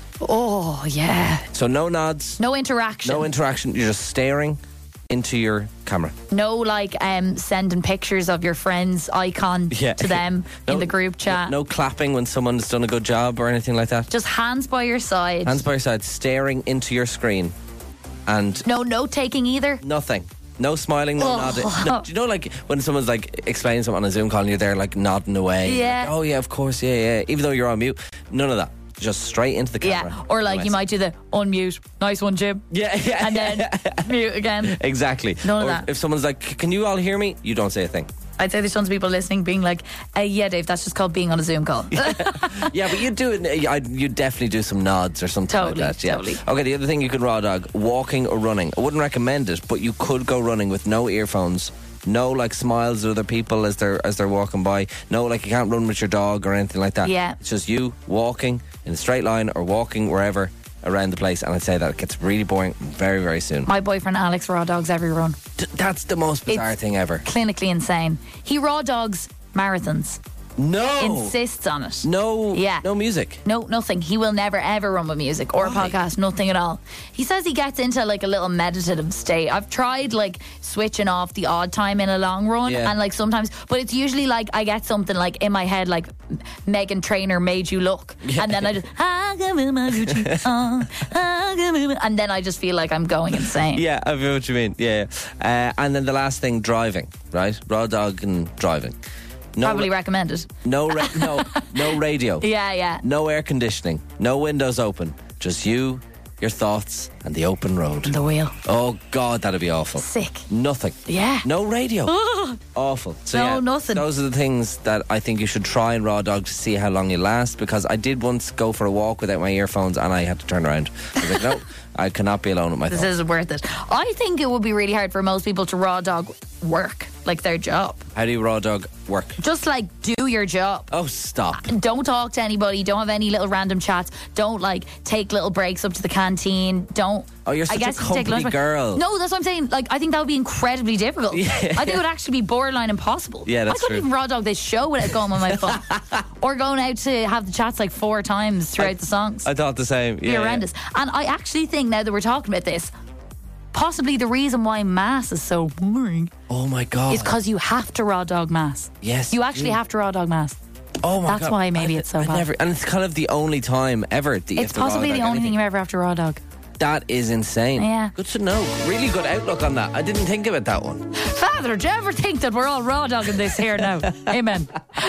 Oh, yeah. So no nods, No interaction. no interaction. You're just staring into your camera. No, like, um, sending pictures of your friend's icon Yeah. to them No- in the group chat. No, no clapping when someone's done a good job or anything like that. Just hands by your side. Hands by your side, staring into your screen, and No note taking either. nothing. No smiling, no Oh. nodding. No, do you know, like when someone's like explaining something on a Zoom call and you're there like nodding away? Yeah. Like, oh yeah, of course, yeah, yeah. Even though you're on mute, none of that. Just straight into the camera. Yeah. Or like you might do the unmute. Nice one, Jim. Yeah, yeah. And then mute again. Exactly. None of Or that. If someone's like, "Can you all hear me?" You don't say a thing. I'd say there's tons of people listening being like, uh, yeah, Dave, that's just called being on a Zoom call. Yeah, but you do it. I'd- You definitely do some nods or something Totally, like that. Yeah. totally. Okay. The other thing you could raw dog: walking or running. I wouldn't recommend it, but you could go running with no earphones, no like smiles at other people as they're as they're walking by. No, like you can't run with your dog or anything like that. Yeah. It's just you walking in a straight line or walking wherever around the place, and I'd say that it gets really boring very, very soon. My boyfriend Alex raw dogs every run. D- That's the most bizarre It's thing ever. Clinically insane. He raw dogs marathons. No, Insists on it. no, Yeah. no music. No, nothing. He will never ever run with music or a Why? podcast, nothing at all. He says he gets into like a little meditative state. I've tried like switching off the odd time in a long run Yeah. and like sometimes, but it's usually like I get something like in my head like Megan Trainor made you look. Yeah. And then I just, "I can move my Gucci on, I can move my-" and then I just feel like I'm going insane. Yeah, I feel what you mean. Yeah, uh, and then the last thing, driving. Right, raw dog and driving. No, Probably ra- recommended. no, ra- no, no radio. Yeah, yeah. No air conditioning. No windows open. Just you, your thoughts, and the open road. The wheel. Oh God, that'd be awful. Sick. Nothing. Yeah. No radio. Awful. So No, yeah, nothing. Those are the things that I think you should try and raw dog to see how long you last. Because I did once go for a walk without my earphones and I had to turn around. I was like, no, I cannot be alone with my This thoughts. isn't worth it. I think it would be really hard for most people to raw dog work, like their job. How do you raw dog work? Just like do your job. Oh, stop. Don't talk to anybody. Don't have any little random chats. Don't like take little breaks up to the canteen. Don't. Oh, you're such I guess a you can take company lunch break. girl. No, that's what I'm saying. Like, I think that would be incredibly difficult. Yeah. I think it would actually be borderline impossible. Yeah, that's I couldn't true. even raw dog this show without going on my phone or going out to have the chats like four times throughout I- the songs. I thought the same. It'd Yeah, be yeah. horrendous. And I actually think now that we're talking about this, possibly the reason why mass is so boring Oh my God. is because you have to raw dog mass. Yes, You you actually do. have to raw dog mass. Oh my That's God. why maybe I- it's so I bad. Never, and it's kind of the only time ever that you It's have to raw possibly dog the only anything. thing you ever have to raw dog. That is insane. Yeah. Good to know. Really good outlook on that. I didn't think about that one. Father, do you ever think that we're all raw dogging this here now? Amen.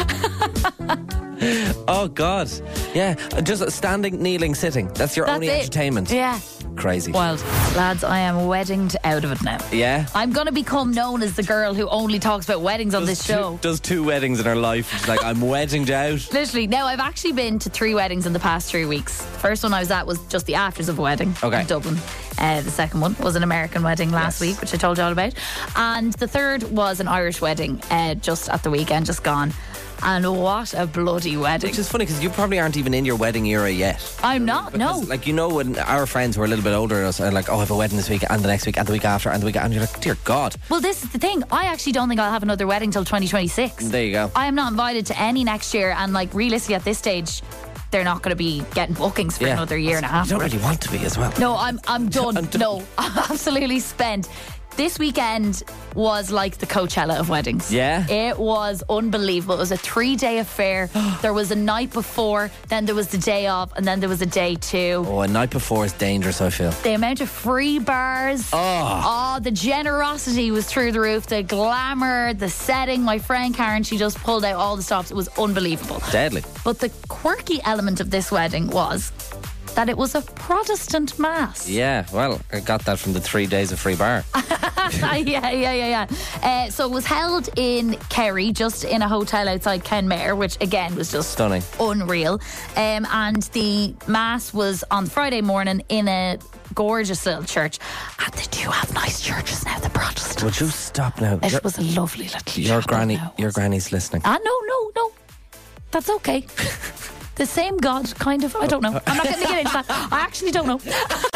Oh, God. Yeah. Just standing, kneeling, sitting. That's your That's only it. entertainment. Yeah. Crazy. Wild. Lads, I am weddinged out of it now. Yeah. I'm going to become known as the girl who only talks about weddings on Does this show. Two, does two weddings in her life. She's like, I'm weddinged out. Literally. Now, I've actually been to three weddings in the past three weeks. The first one I was at was just the afters of a wedding Okay. in Dublin. Uh, the second one was an American wedding last Yes. week, which I told you all about. And the third was an Irish wedding uh, just at the weekend, just gone. And what a bloody wedding. Which is funny because you probably aren't even in your wedding era yet. I'm not, no. Because, like, you know, when our friends who are a little bit older than us are like, oh, I have a wedding this week and the next week and the week after and the week after. And you're like, dear God. Well, this is the thing. I actually don't think I'll have another wedding till twenty twenty-six. There you go. I am not invited to any next year. And, like, realistically at this stage, they're not going to be getting bookings for Yeah. another year and a half. You don't really want to be as well. No, I'm I'm done. I'm done. No, I'm absolutely spent. This weekend was like the Coachella of weddings. Yeah? It was unbelievable. It was a three-day affair. There was a night before, then there was the day of, and then there was a day two. Oh, a night before is dangerous, I feel. The amount of free bars. Oh. Oh, the generosity was through the roof. The glamour, the setting. My friend Karen, she just pulled out all the stops. It was unbelievable. Deadly. But the quirky element of this wedding was that it was a Protestant mass. Yeah, well, I got that from the three days of free bar. yeah, yeah, yeah, yeah. Uh, so it was held in Kerry, just in a hotel outside Kenmare, which again was just Stunning. unreal. Um, and the mass was on Friday morning in a gorgeous little church. And they do have nice churches now, the Protestants. Would you stop now? It Your- was a lovely little Your chapel granny, now. your granny's listening. Ah, no, no, no. That's okay. The same God, kind of. I don't know. I'm not going to get into that. I actually don't know.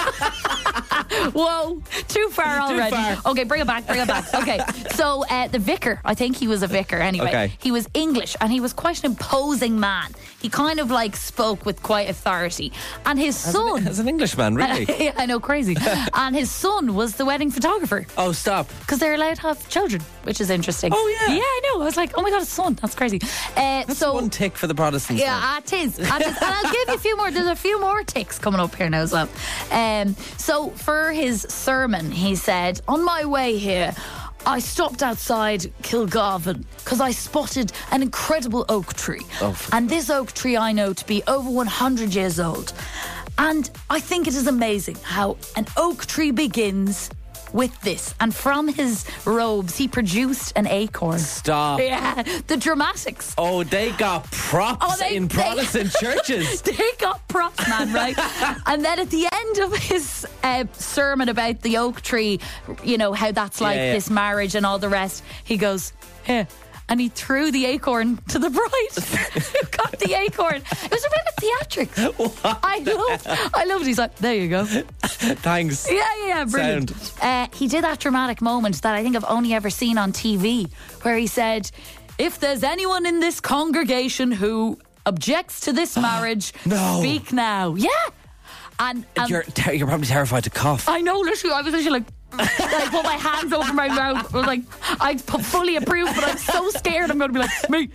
Whoa, too far already. far. Okay, bring it back, bring it back. Okay, so uh, the vicar, I think he was a vicar anyway. Okay. He was English and he was quite an imposing man. He kind of like spoke with quite authority. And his son. As an Englishman, really? yeah, I know, crazy. And his son was the wedding photographer. Oh, stop. Because they're allowed to have children, which is interesting. Oh, yeah. Yeah, I know. I was like, oh my God, a son. That's crazy. Uh, That's so, one tick for the Protestants. yeah, now. it is. It is. And I'll give you a few more. There's a few more ticks coming up here now as well. Um, so for his sermon, he said, on my way here, I stopped outside Kilgarvan because I spotted an incredible oak tree. Oh. And this oak tree I know to be over one hundred years old. And I think it is amazing how an oak tree begins with this. And from his robes, he produced an acorn. Stop. Yeah, the dramatics. Oh, they got props Oh, they- in they- Protestant churches. They got props, man, right? And then at the end of his uh, sermon about the oak tree, you know, how that's like Yeah, yeah. this marriage and all the rest, he goes, here. And he threw the acorn to the bride who got the acorn. It was a bit of theatrics. I loved I loved it. He's like, there you go. Thanks. Yeah, yeah, yeah, brilliant. Uh, he did that dramatic moment that I think I've only ever seen on T V, where he said, if there's anyone in this congregation who objects to this marriage, No. speak now. Yeah. And, and You're, ter- you're probably terrified to cough. I know, literally, I was literally like, I put my hands over my mouth. I was like, I pu- fully approve, but I'm so scared I'm going to be like, me.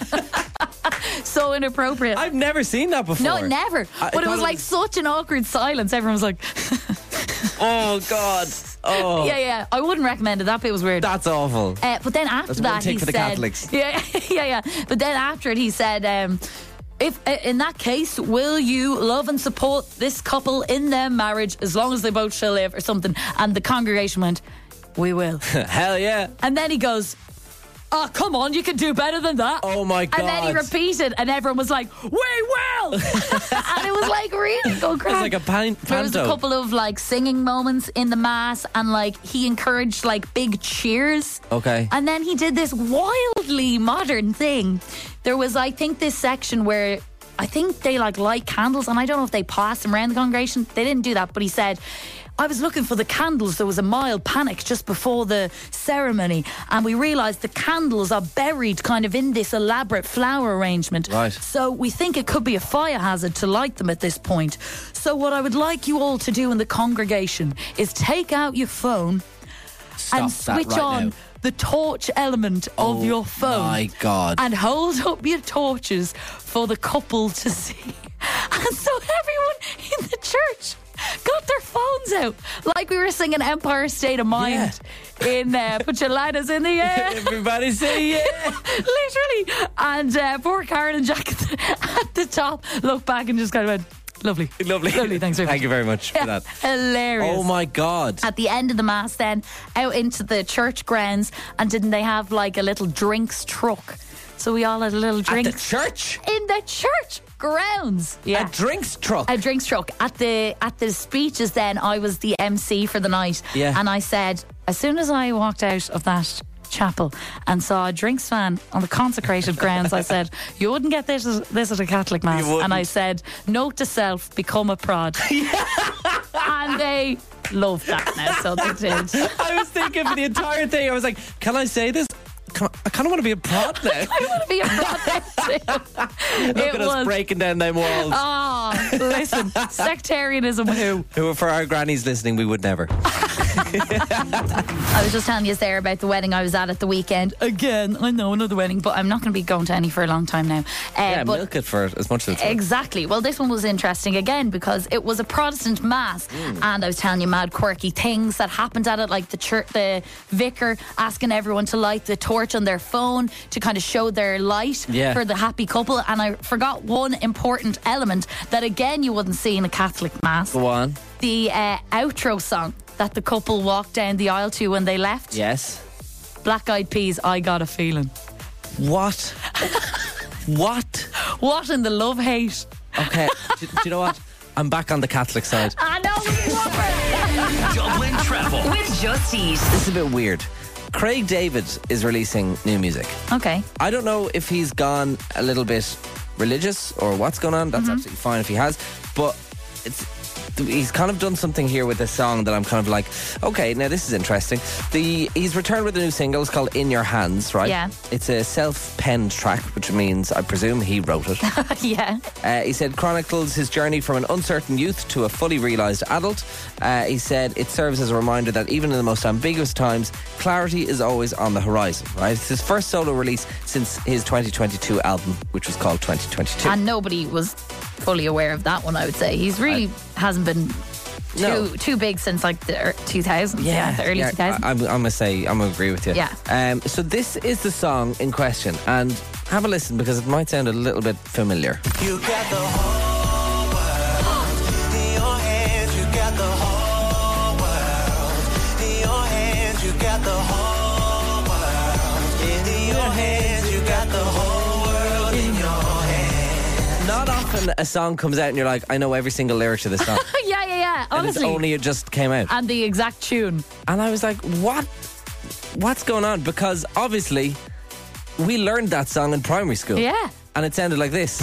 So inappropriate. I've never seen that before. no, never. I But it thought was like such an awkward silence. Everyone was like, Oh, God. Oh, yeah, yeah. I wouldn't recommend it. That bit was weird. that's awful. Uh, but then after That's one that, tick he for the said, Catholics. Yeah, yeah, yeah. But then after it, he said, um, "If uh, in that case, will you love and support this couple in their marriage as long as they both shall live, or something?" And the congregation went, "We will." Hell yeah. And then he goes, "Oh, come on, you can do better than that." Oh, my God. And then he repeated, and everyone was like, "We will!" And it was like really go crazy. It's like a pan- There was a panto. couple of like singing moments in the mass, and like he encouraged like big cheers. Okay. And then he did this wildly modern thing. There was, I think, this section where I think they like light candles, and I don't know if they passed them around the congregation. They didn't do that, but he said, I was looking for the candles. There was a mild panic just before the ceremony, and we realised the candles are buried kind of in this elaborate flower arrangement. Right. So we think it could be a fire hazard to light them at this point. So what I would like you all to do in the congregation is take out your phone Stop and that switch right on now. the torch element of Oh, your phone. my God. And hold up your torches for the couple to see. And so everyone in the church got their phones out like we were singing Empire State of Mind in uh, Put Your Lighters in the Air. Everybody say yeah. Literally. And uh, poor Karen and Jack at the, at the top looked back and just kind of went, lovely. Lovely. Lovely, thanks very much. Thank you very much for that. Hilarious. Oh my God. At the end of the Mass then, out into the church grounds, and didn't they have like a little drinks truck? So we all had a little drink. At the church? In the church grounds. Yeah. A drinks truck? A drinks truck. At the at the speeches then, I was the M C for the night. Yeah. And I said, as soon as I walked out of that chapel and saw a drinks van on the consecrated grounds, I said, you wouldn't get this, this at a Catholic Mass. And I said, note to self, become a prod. And they loved that now, so they did. I was thinking for the entire thing, I was like, can I say this? Can I, I kind of want to be a prod now. I want to be a prod now too. Look It at us was- breaking down them walls. Oh, listen, sectarianism who? Who, for our grannies listening, we would never. I was just telling you there about the wedding I was at at the weekend. Again, I know another wedding, but I'm not going to be going to any for a long time now. Uh, Yeah, but milk it for as much as it's worth. Exactly. Well, this one was interesting again because it was a Protestant mass, Mm. and I was telling you mad quirky things that happened at it, like the church, the vicar asking everyone to light the torch on their phone to kind of show their light Yeah. for the happy couple. And I forgot one important element that again you wouldn't see in a Catholic mass: Go on. the uh, outro song that the couple walked down the aisle to when they left. Yes. Black Eyed Peas, I Got a Feeling. What? What? What in the love hate? Okay. do, do you know what? I'm back on the Catholic side. I know we love it. Dublin Travel. With Just Eat. This is a bit weird. Craig David is releasing new music. Okay. I don't know if he's gone a little bit religious or what's going on. That's absolutely fine if he has. But it's he's kind of done something here with this song that I'm kind of like, okay, now this is interesting. The He's returned with a new single. It's called In Your Hands, right? Yeah. It's a self-penned track, which means I presume he wrote it. Yeah. Uh, he said chronicles his journey from an uncertain youth to a fully realised adult. Uh, he said it serves as a reminder that even in the most ambiguous times, clarity is always on the horizon, right? It's his first solo release since his twenty twenty-two album, which was called twenty twenty-two. And nobody was fully aware of that one, I would say. He's really hasn't been too No. too big since like the er- two thousands. Yeah, the early yeah, two thousands. I, I'm, I'm gonna say I'm gonna agree with you. Yeah. Um. So this is the song in question, and have a listen because it might sound a little bit familiar. You got the whole world in your hands. You got the whole world in your hands. You got the whole world in your hands. You got the whole world in your hands. Not often a song comes out and you're like, I know every single lyric to this song. yeah, yeah, yeah. And it's Honestly. only it just came out. And the exact tune. And I was like, what? What's going on? Because obviously, we learned that song in primary school. Yeah. And it sounded like this.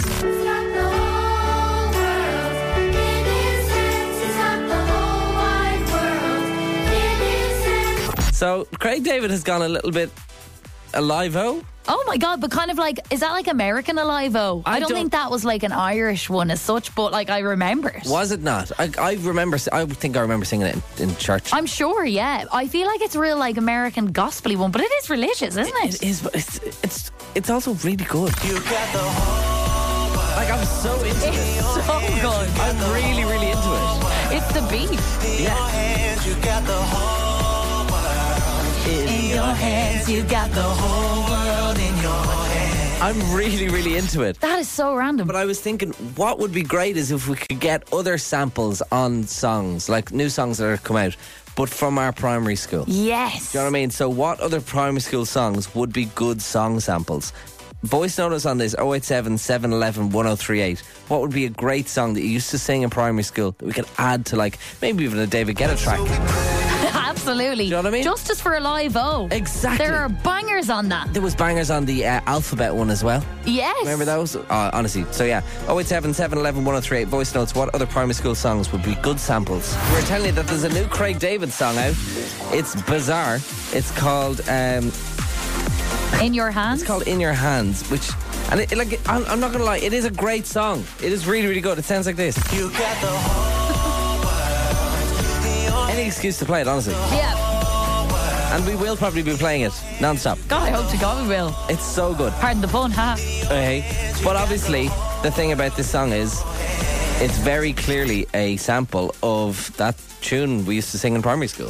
So, Craig David has gone a little bit alive-o. Oh my God, but kind of like, is that like American Alive-O? I, I don't, don't- think that was like an Irish one as such, but like I remember it. Was it not? I, I remember, I think I remember singing it in, in church. I'm sure, yeah. I feel like it's real like American gospel-y one, but it is religious, isn't it? It is, but it's, it's, it's also really good. You got the whole world. Like, I'm so into it. It's so good. I'm really, really into it. It's the beat. In your hands, you got the whole world. In your hands, you got the whole world in your hands. I'm really, really into it. That is so random. But I was thinking, what would be great is if we could get other samples on songs, like new songs that are come out, but from our primary school. Yes. Do you know what I mean? So what other primary school songs would be good song samples? Voice note us on this, oh eight seven, seven one one, one oh three eight. What would be a great song that you used to sing in primary school that we could add to, like, maybe even a David Guetta track? Absolutely. Do you know what I mean? Justice for Alive-O. Exactly. There are bangers on that. There was bangers on the uh, Alphabet one as well. Yes. Remember those? Uh, honestly. So yeah, oh eight seven, seven one one, one oh three eight. Voice notes. What other primary school songs would be good samples? We're telling you that there's a new Craig David song out. It's bizarre. It's called um, In Your Hands. It's called In Your Hands, which, and it, like, I'm, I'm not gonna lie, it is a great song. It is really, really good. It sounds like this. You got the whole world in your Any excuse to play it, honestly. Yeah. And we will probably be playing it non-stop. God, I hope to God we will. It's so good. Pardon the pun, huh? Okay. But obviously, the thing about this song is, It's very clearly a sample of that tune we used to sing in primary school.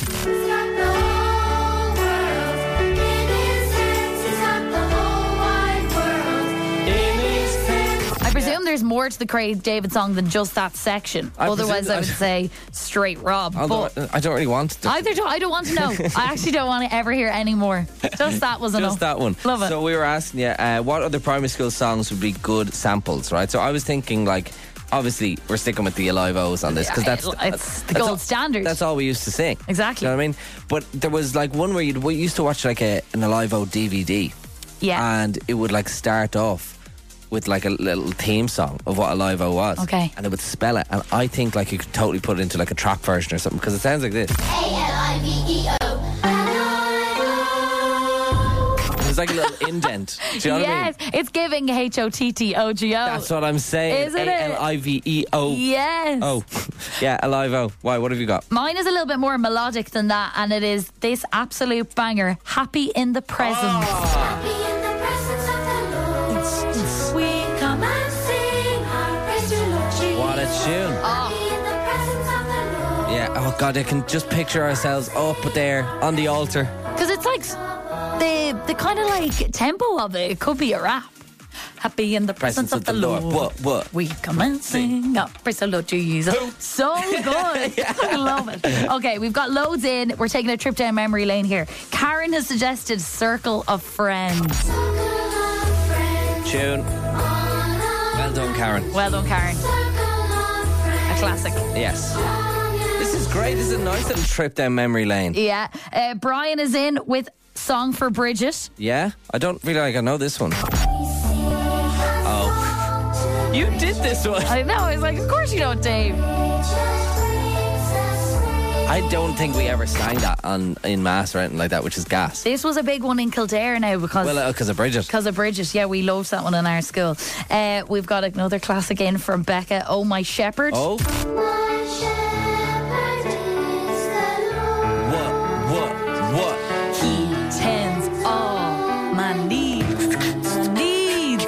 I presume there's more to the Craig David song than just that section. I Otherwise, presume- I would say straight Rob. Although But I don't really want to. either do, I don't want to know. I actually don't want to ever hear any more. Just that was enough. Just that one. Love it. So we were asking you, uh, what other primary school songs would be good samples, right? So I was thinking, like, obviously we're sticking with the Alive O's on this because that's It's the that's gold all- standard. That's all we used to sing. Exactly. You know what I mean? But there was like one where you'd, we used to watch like a, an Alive O D V D, Yeah. and it would like start off with like a little theme song of what Alive O was. Okay. And it would spell it, and I think like you could totally put it into like a trap version or something because it sounds like this. There's like a little indent. Do you know what I mean? Yes, it's giving H O T T O G O. That's what I'm saying. Isn't it? A L I V E O. Yes. Oh, yeah, Alive O. Why? What have you got? Mine is a little bit more melodic than that, and it is this absolute banger, Happy in the Presence. Ah. We come and sing our praise to Lord Jesus. What a tune. Yeah, oh God, I can just picture ourselves up there on the altar. Because it's like the the kind of like tempo of it. It could be a rap. Happy in the presence, of, the Lord. What? What? We come and sing up. Praise the Lord Jesus. So good. I love it. Okay, we've got loads in. We're taking a trip down memory lane here. Karen has suggested Circle of Friends. Tune. Well done, Karen. Well done, Karen. A classic. Yes. This is great. This is a nice little trip down memory lane. Yeah. Uh, Brian is in with Song for Bridget. Yeah? I don't really like I know this one. Oh. You did this one. I know. I was like, of course you don't, Dave. I don't think we ever sang that on in mass or anything like that, which is gas. This was a big one in Kildare now because Well, because of Bridget. because of Bridget. Yeah, we loved that one in our school. Uh, we've got another classic in from Becca. Oh My Shepherd. Oh. What? What? What? He tends all my needs. needs.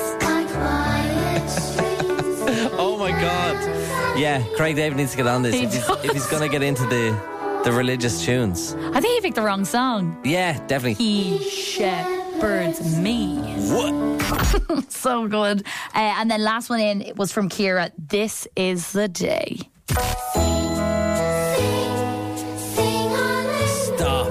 Oh my God. Yeah, Craig David needs to get on this He if he's, does. if he's going to get into the the religious tunes. I think he picked the wrong song. Yeah, definitely. He shepherds me. What? So good. Uh, and then last one in it was from Kira. This is the day. Stop.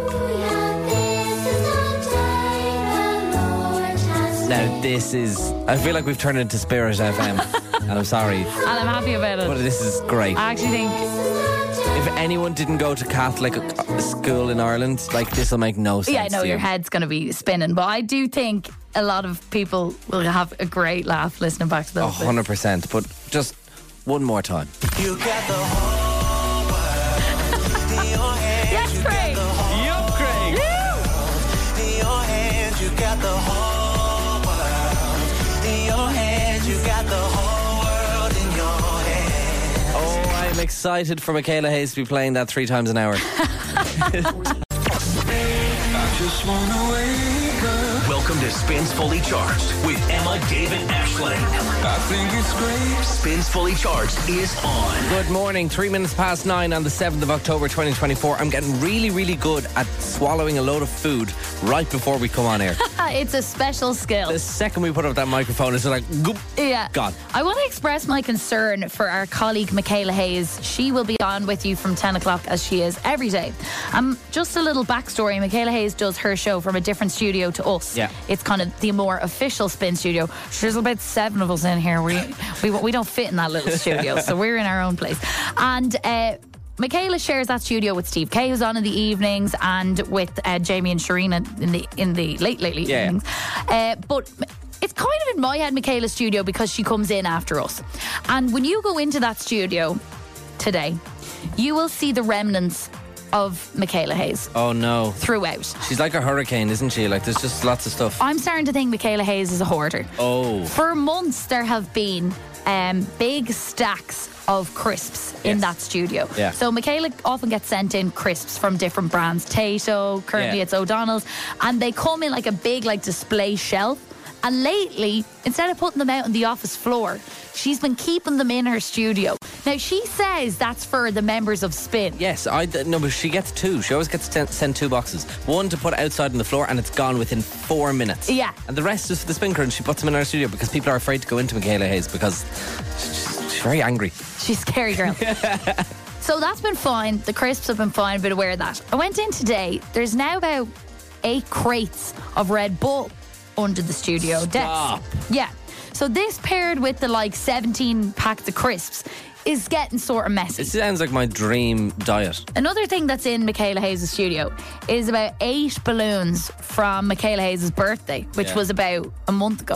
Now this is. I feel like we've turned into Spirit F M, and I'm sorry, And I'm happy about but it. this is great. I actually think If anyone didn't go to Catholic uh, school in Ireland, like this will make no sense. yeah, no, to your you. head's going to be spinning. But I do think a lot of people will have a great laugh listening back to A those. bits. hundred percent. But just one more time. You got the whole world in your hands. Yes, You got Craig. the whole Yup, Craig. world in your hands. You got the whole world in your hands. You got the whole world in your hands. Oh, I'm excited for Michaela Hayes to be playing that three times an hour. Just wanna wake up. Welcome to Spins Fully Charged with Emma, David, Ashling. I think it's great. Spins Fully Charged is on. Good morning. Three minutes past nine on the seventh of October, twenty twenty-four. I'm getting really, really good at swallowing a load of food right before we come on air. It's a special skill. The second we put up that microphone, it's like, goop, Yeah. gone. I want to express my concern for our colleague Michaela Hayes. She will be on with you from ten o'clock as she is every day. Um, just a little backstory. Michaela Hayes does her show from a different studio to us. Yeah. It's kind of the more official Spin studio. There's about seven of us in here. We, we, we don't fit in that little studio, so we're in our own place. And uh, Michaela shares that studio with Steve Kay, who's on in the evenings, and with uh, Jamie and Sharina in the in the late, late, late Yeah. evenings. Uh, but it's kind of in my head, Michaela's studio, because she comes in after us. And when you go into that studio today, you will see the remnants of Michaela Hayes Oh, no. throughout. She's like a hurricane, isn't she? Like, there's just lots of stuff. I'm starting to think Michaela Hayes is a hoarder. Oh. For months, there have been um, big stacks of crisps in Yes. that studio. Yeah. So Michaela often gets sent in crisps from different brands. Tato, currently Yeah. it's O'Donnell's. And they come in like a big like display shelf. And lately, instead of putting them out on the office floor, she's been keeping them in her studio Now, she says that's for the members of Spin. Yes, I no, but she gets two. She always gets to send two boxes. One to put outside on the floor, and it's gone within four minutes. Yeah. And the rest is for the spin crew, and she puts them in our studio because people are afraid to go into Michaela Hayes because she's, she's very angry. She's a scary girl. So that's been fine. The crisps have been fine, but aware of that. I went in today. There's now about eight crates of Red Bull under the studio Stop. desk. Yeah. So this paired with the like seventeen packs of crisps is getting sort of messy. It sounds like my dream diet. Another thing that's in Michaela Hayes' studio is about eight balloons from Michaela Hayes' birthday, which Yeah. was about a month ago.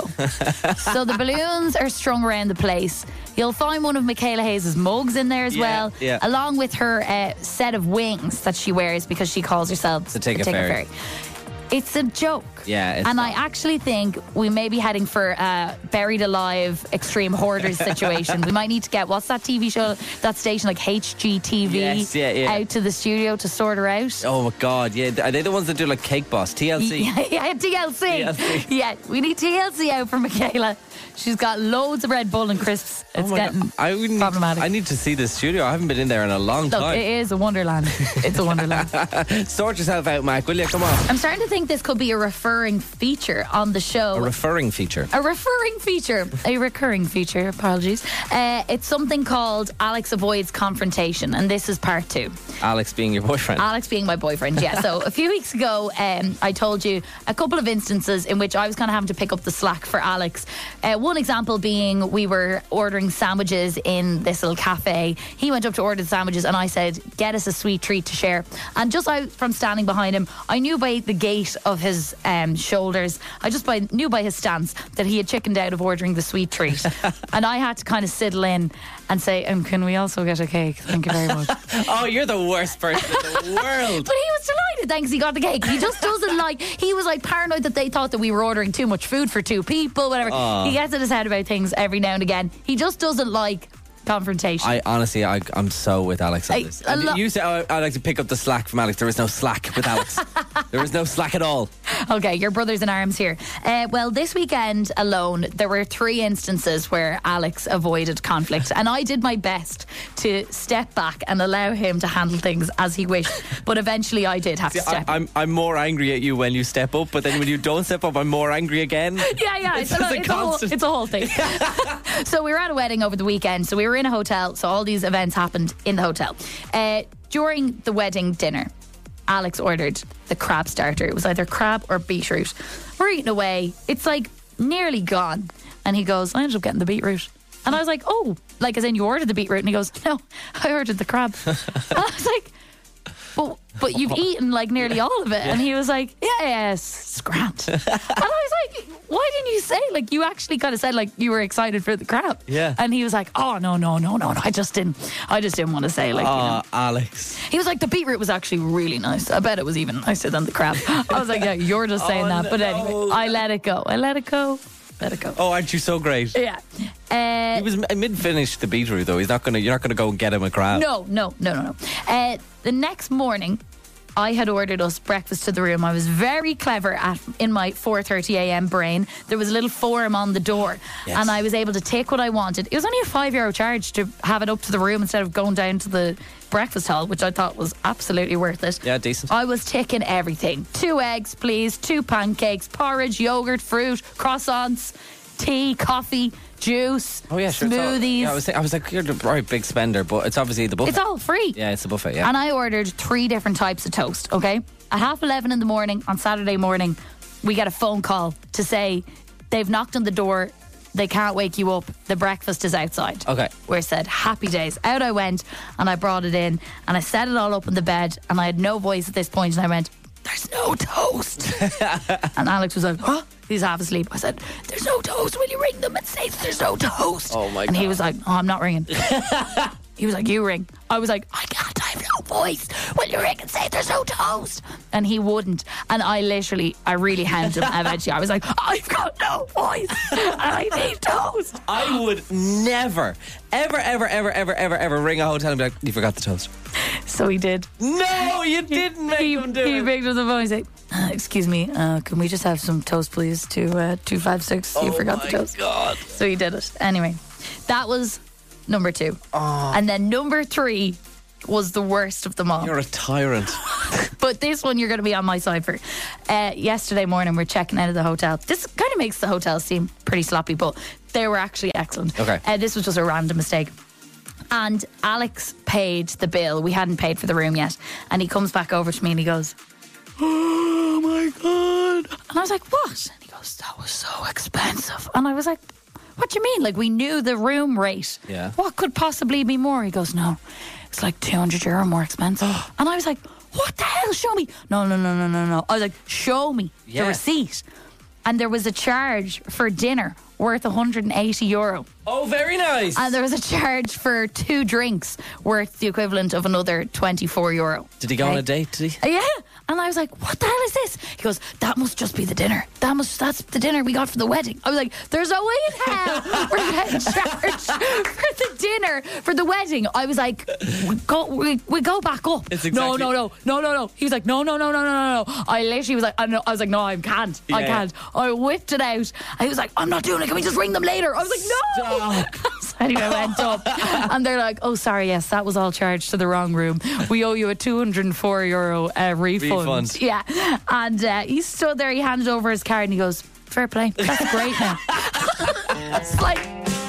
So the balloons are strung around the place. You'll find one of Michaela Hayes' mugs in there as Yeah, well, yeah. along with her uh, set of wings that she wears because she calls herself The Take a Ferry. It's a joke. Yeah, it's and not. I actually think we may be heading for a buried alive extreme hoarders situation. We might need to get, what's that T V show, that station like H G T V Yes, yeah, yeah. out to the studio to sort her out. Oh my God, yeah. Are they the ones that do like Cake Boss, T L C? Yeah, yeah, T L C. T L C. Yeah, we need T L C out for Michaela. She's got loads of Red Bull and crisps. It's Oh my getting God. I would need, problematic. I need to see this studio. I haven't been in there in a long Look, time. it is a wonderland. It's a wonderland. Sort yourself out, Mac, will you? Come on. I'm starting to think this could be a referring feature on the show. A referring feature. A referring feature, a recurring feature, apologies. Uh, it's something called Alex Avoids Confrontation, and this is part two. Alex being your boyfriend. Alex being my boyfriend, yeah. So a few weeks ago, um, I told you a couple of instances in which I was kind of having to pick up the slack for Alex. Uh, one example being we were ordering sandwiches in this little cafe. He went up to order the sandwiches and I said, get us a sweet treat to share. And just out from standing behind him, I knew by the gait of his um, shoulders, I just by, knew by his stance that he had chickened out of ordering the sweet treat. And I had to kind of sidle in and say, um, can we also get a cake? Thank you very much. Oh, you're the worst person in the world. But he was delighted, thanks, he got the cake. He just doesn't like, he was like paranoid that they thought that we were ordering too much food for two people, whatever. Aw. He gets in his head about things every now and again. He just doesn't like confrontation. I honestly, I, I'm so with Alex on I- this. a And lo- you say, oh, I like to pick up the slack from Alex. There is no slack with Alex. There is no slack at all. Okay, your brothers in arms here. Uh, well, this weekend alone, there were three instances where Alex avoided conflict, and I did my best to step back and allow him to handle things as he wished. But eventually, I did have See, to I, step. I'm I'm more angry at you when you step up, but then when you don't step up, I'm more angry again. Yeah, yeah, It's it's, just a, a it's, a whole, constant- it's a whole thing. So we were at a wedding over the weekend. So we were in a hotel. So all these events happened in the hotel. Uh, during the wedding dinner, Alex ordered the crab starter. It was either crab or beetroot. We're eating away. It's like nearly gone. And he goes, I ended up getting the beetroot. And I was like, oh, like as in you ordered the beetroot? And he goes, no, I ordered the crab. And I was like, but, but you've eaten like nearly all of it. And he was like, yeah, yes, it's grand. And I was like, why didn't you say, like, you actually kind of said like you were excited for the crab. Yeah. And he was like, oh, no, no, no, no, no. I just didn't, I just didn't want to say like, you know. Oh, Alex. He was like, the beetroot was actually really nice. I bet it was even nicer than the crab. I was like, yeah, you're just saying Oh, that. But no. anyway, I let it go. I let it go. Let it go. Oh, aren't you so great? Yeah. Uh, He was mid-finish the beetroot though. He's not gonna. You're not gonna go and get him a crab. No, no, no, no, no. Uh, the next morning, I had ordered us breakfast to the room. I was very clever at in my four thirty a.m. brain. There was a little form on the door, Yes. and I was able to take what I wanted. It was only a five euro charge to have it up to the room instead of going down to the breakfast hall, which I thought was absolutely worth it. Yeah, decent. I was taking everything: two eggs, please, two pancakes, porridge, yogurt, fruit, croissants, tea, coffee, juice, Oh yeah, sure. it's all- smoothies. yeah, I was. Think, I was like, you're the right big spender, but it's obviously the buffet. It's all free. Yeah, it's a buffet. Yeah. And I ordered three different types of toast, okay? At half eleven in the morning on Saturday morning, we get a phone call to say they've knocked on the door, they can't wake you up, the breakfast is outside. Okay. We said, happy days. Out I went and I brought it in and I set it all up in the bed and I had no voice at this point and I went, there's no toast. And Alex was like, huh? He's half asleep. I said, there's no toast. Will you ring them and say that there's no toast? Oh, my And he God. was like, oh, I'm not ringing. He was like, you ring. I was like, I can't, I have no voice. Will you ring and say there's no toast? And he wouldn't. And I literally, I really hounded him eventually. I was like, I've got no voice and I need toast. I would never, ever, ever, ever, ever, ever, ever ring a hotel and be like, you forgot the toast. So he did. No, you didn't make He, him do he it. picked up the phone and said, uh, excuse me, uh, can we just have some toast, please, to uh, two five six? You Oh forgot the my toast. God. So he did it. Anyway, that was number two. Oh. And then number three was the worst of them all. You're a tyrant. But this one you're going to be on my side for. Uh, yesterday morning we're checking out of the hotel. This kind of makes the hotel seem pretty sloppy, but they were actually excellent. Okay. Uh, this was just a random mistake. And Alex paid the bill. We hadn't paid for the room yet. And he comes back over to me and he goes, oh my God. And I was like, what? And he goes, that was so expensive. And I was like, what do you mean? Like, we knew the room rate. Yeah. What could possibly be more? He goes, no, it's like two hundred euro more expensive. And I was like, what the hell? Show me. No, no, no, no, no, no. I was like, show me Yeah. the receipt. And there was a charge for dinner worth one hundred eighty euro. Oh, very nice. And there was a charge for two drinks worth the equivalent of another twenty-four euro. Did he go Okay? on a date? Did he? Uh, yeah. And I was like, what the hell is this? He goes, that must just be the dinner. That must, that's the dinner we got for the wedding. I was like, there's no way in hell we're getting charged for the dinner for the wedding. I was like, we go, we, we go back up. It's no, exactly- no, no, no, no, no. He was like, no, no, no, no, no, no, no. I literally was like, I, know, I was like, no, I can't. I Yeah. can't. I whipped it out. And he was like, I'm not doing it. Can we just ring them later? I was like, no. So anyway, I went up and they're like, oh, sorry, yes, that was all charged to the wrong room. We owe you a two hundred four euro uh, refund. Refund. Yeah. And uh, he stood there, he handed over his card and he goes, fair play, that's great now. It's like,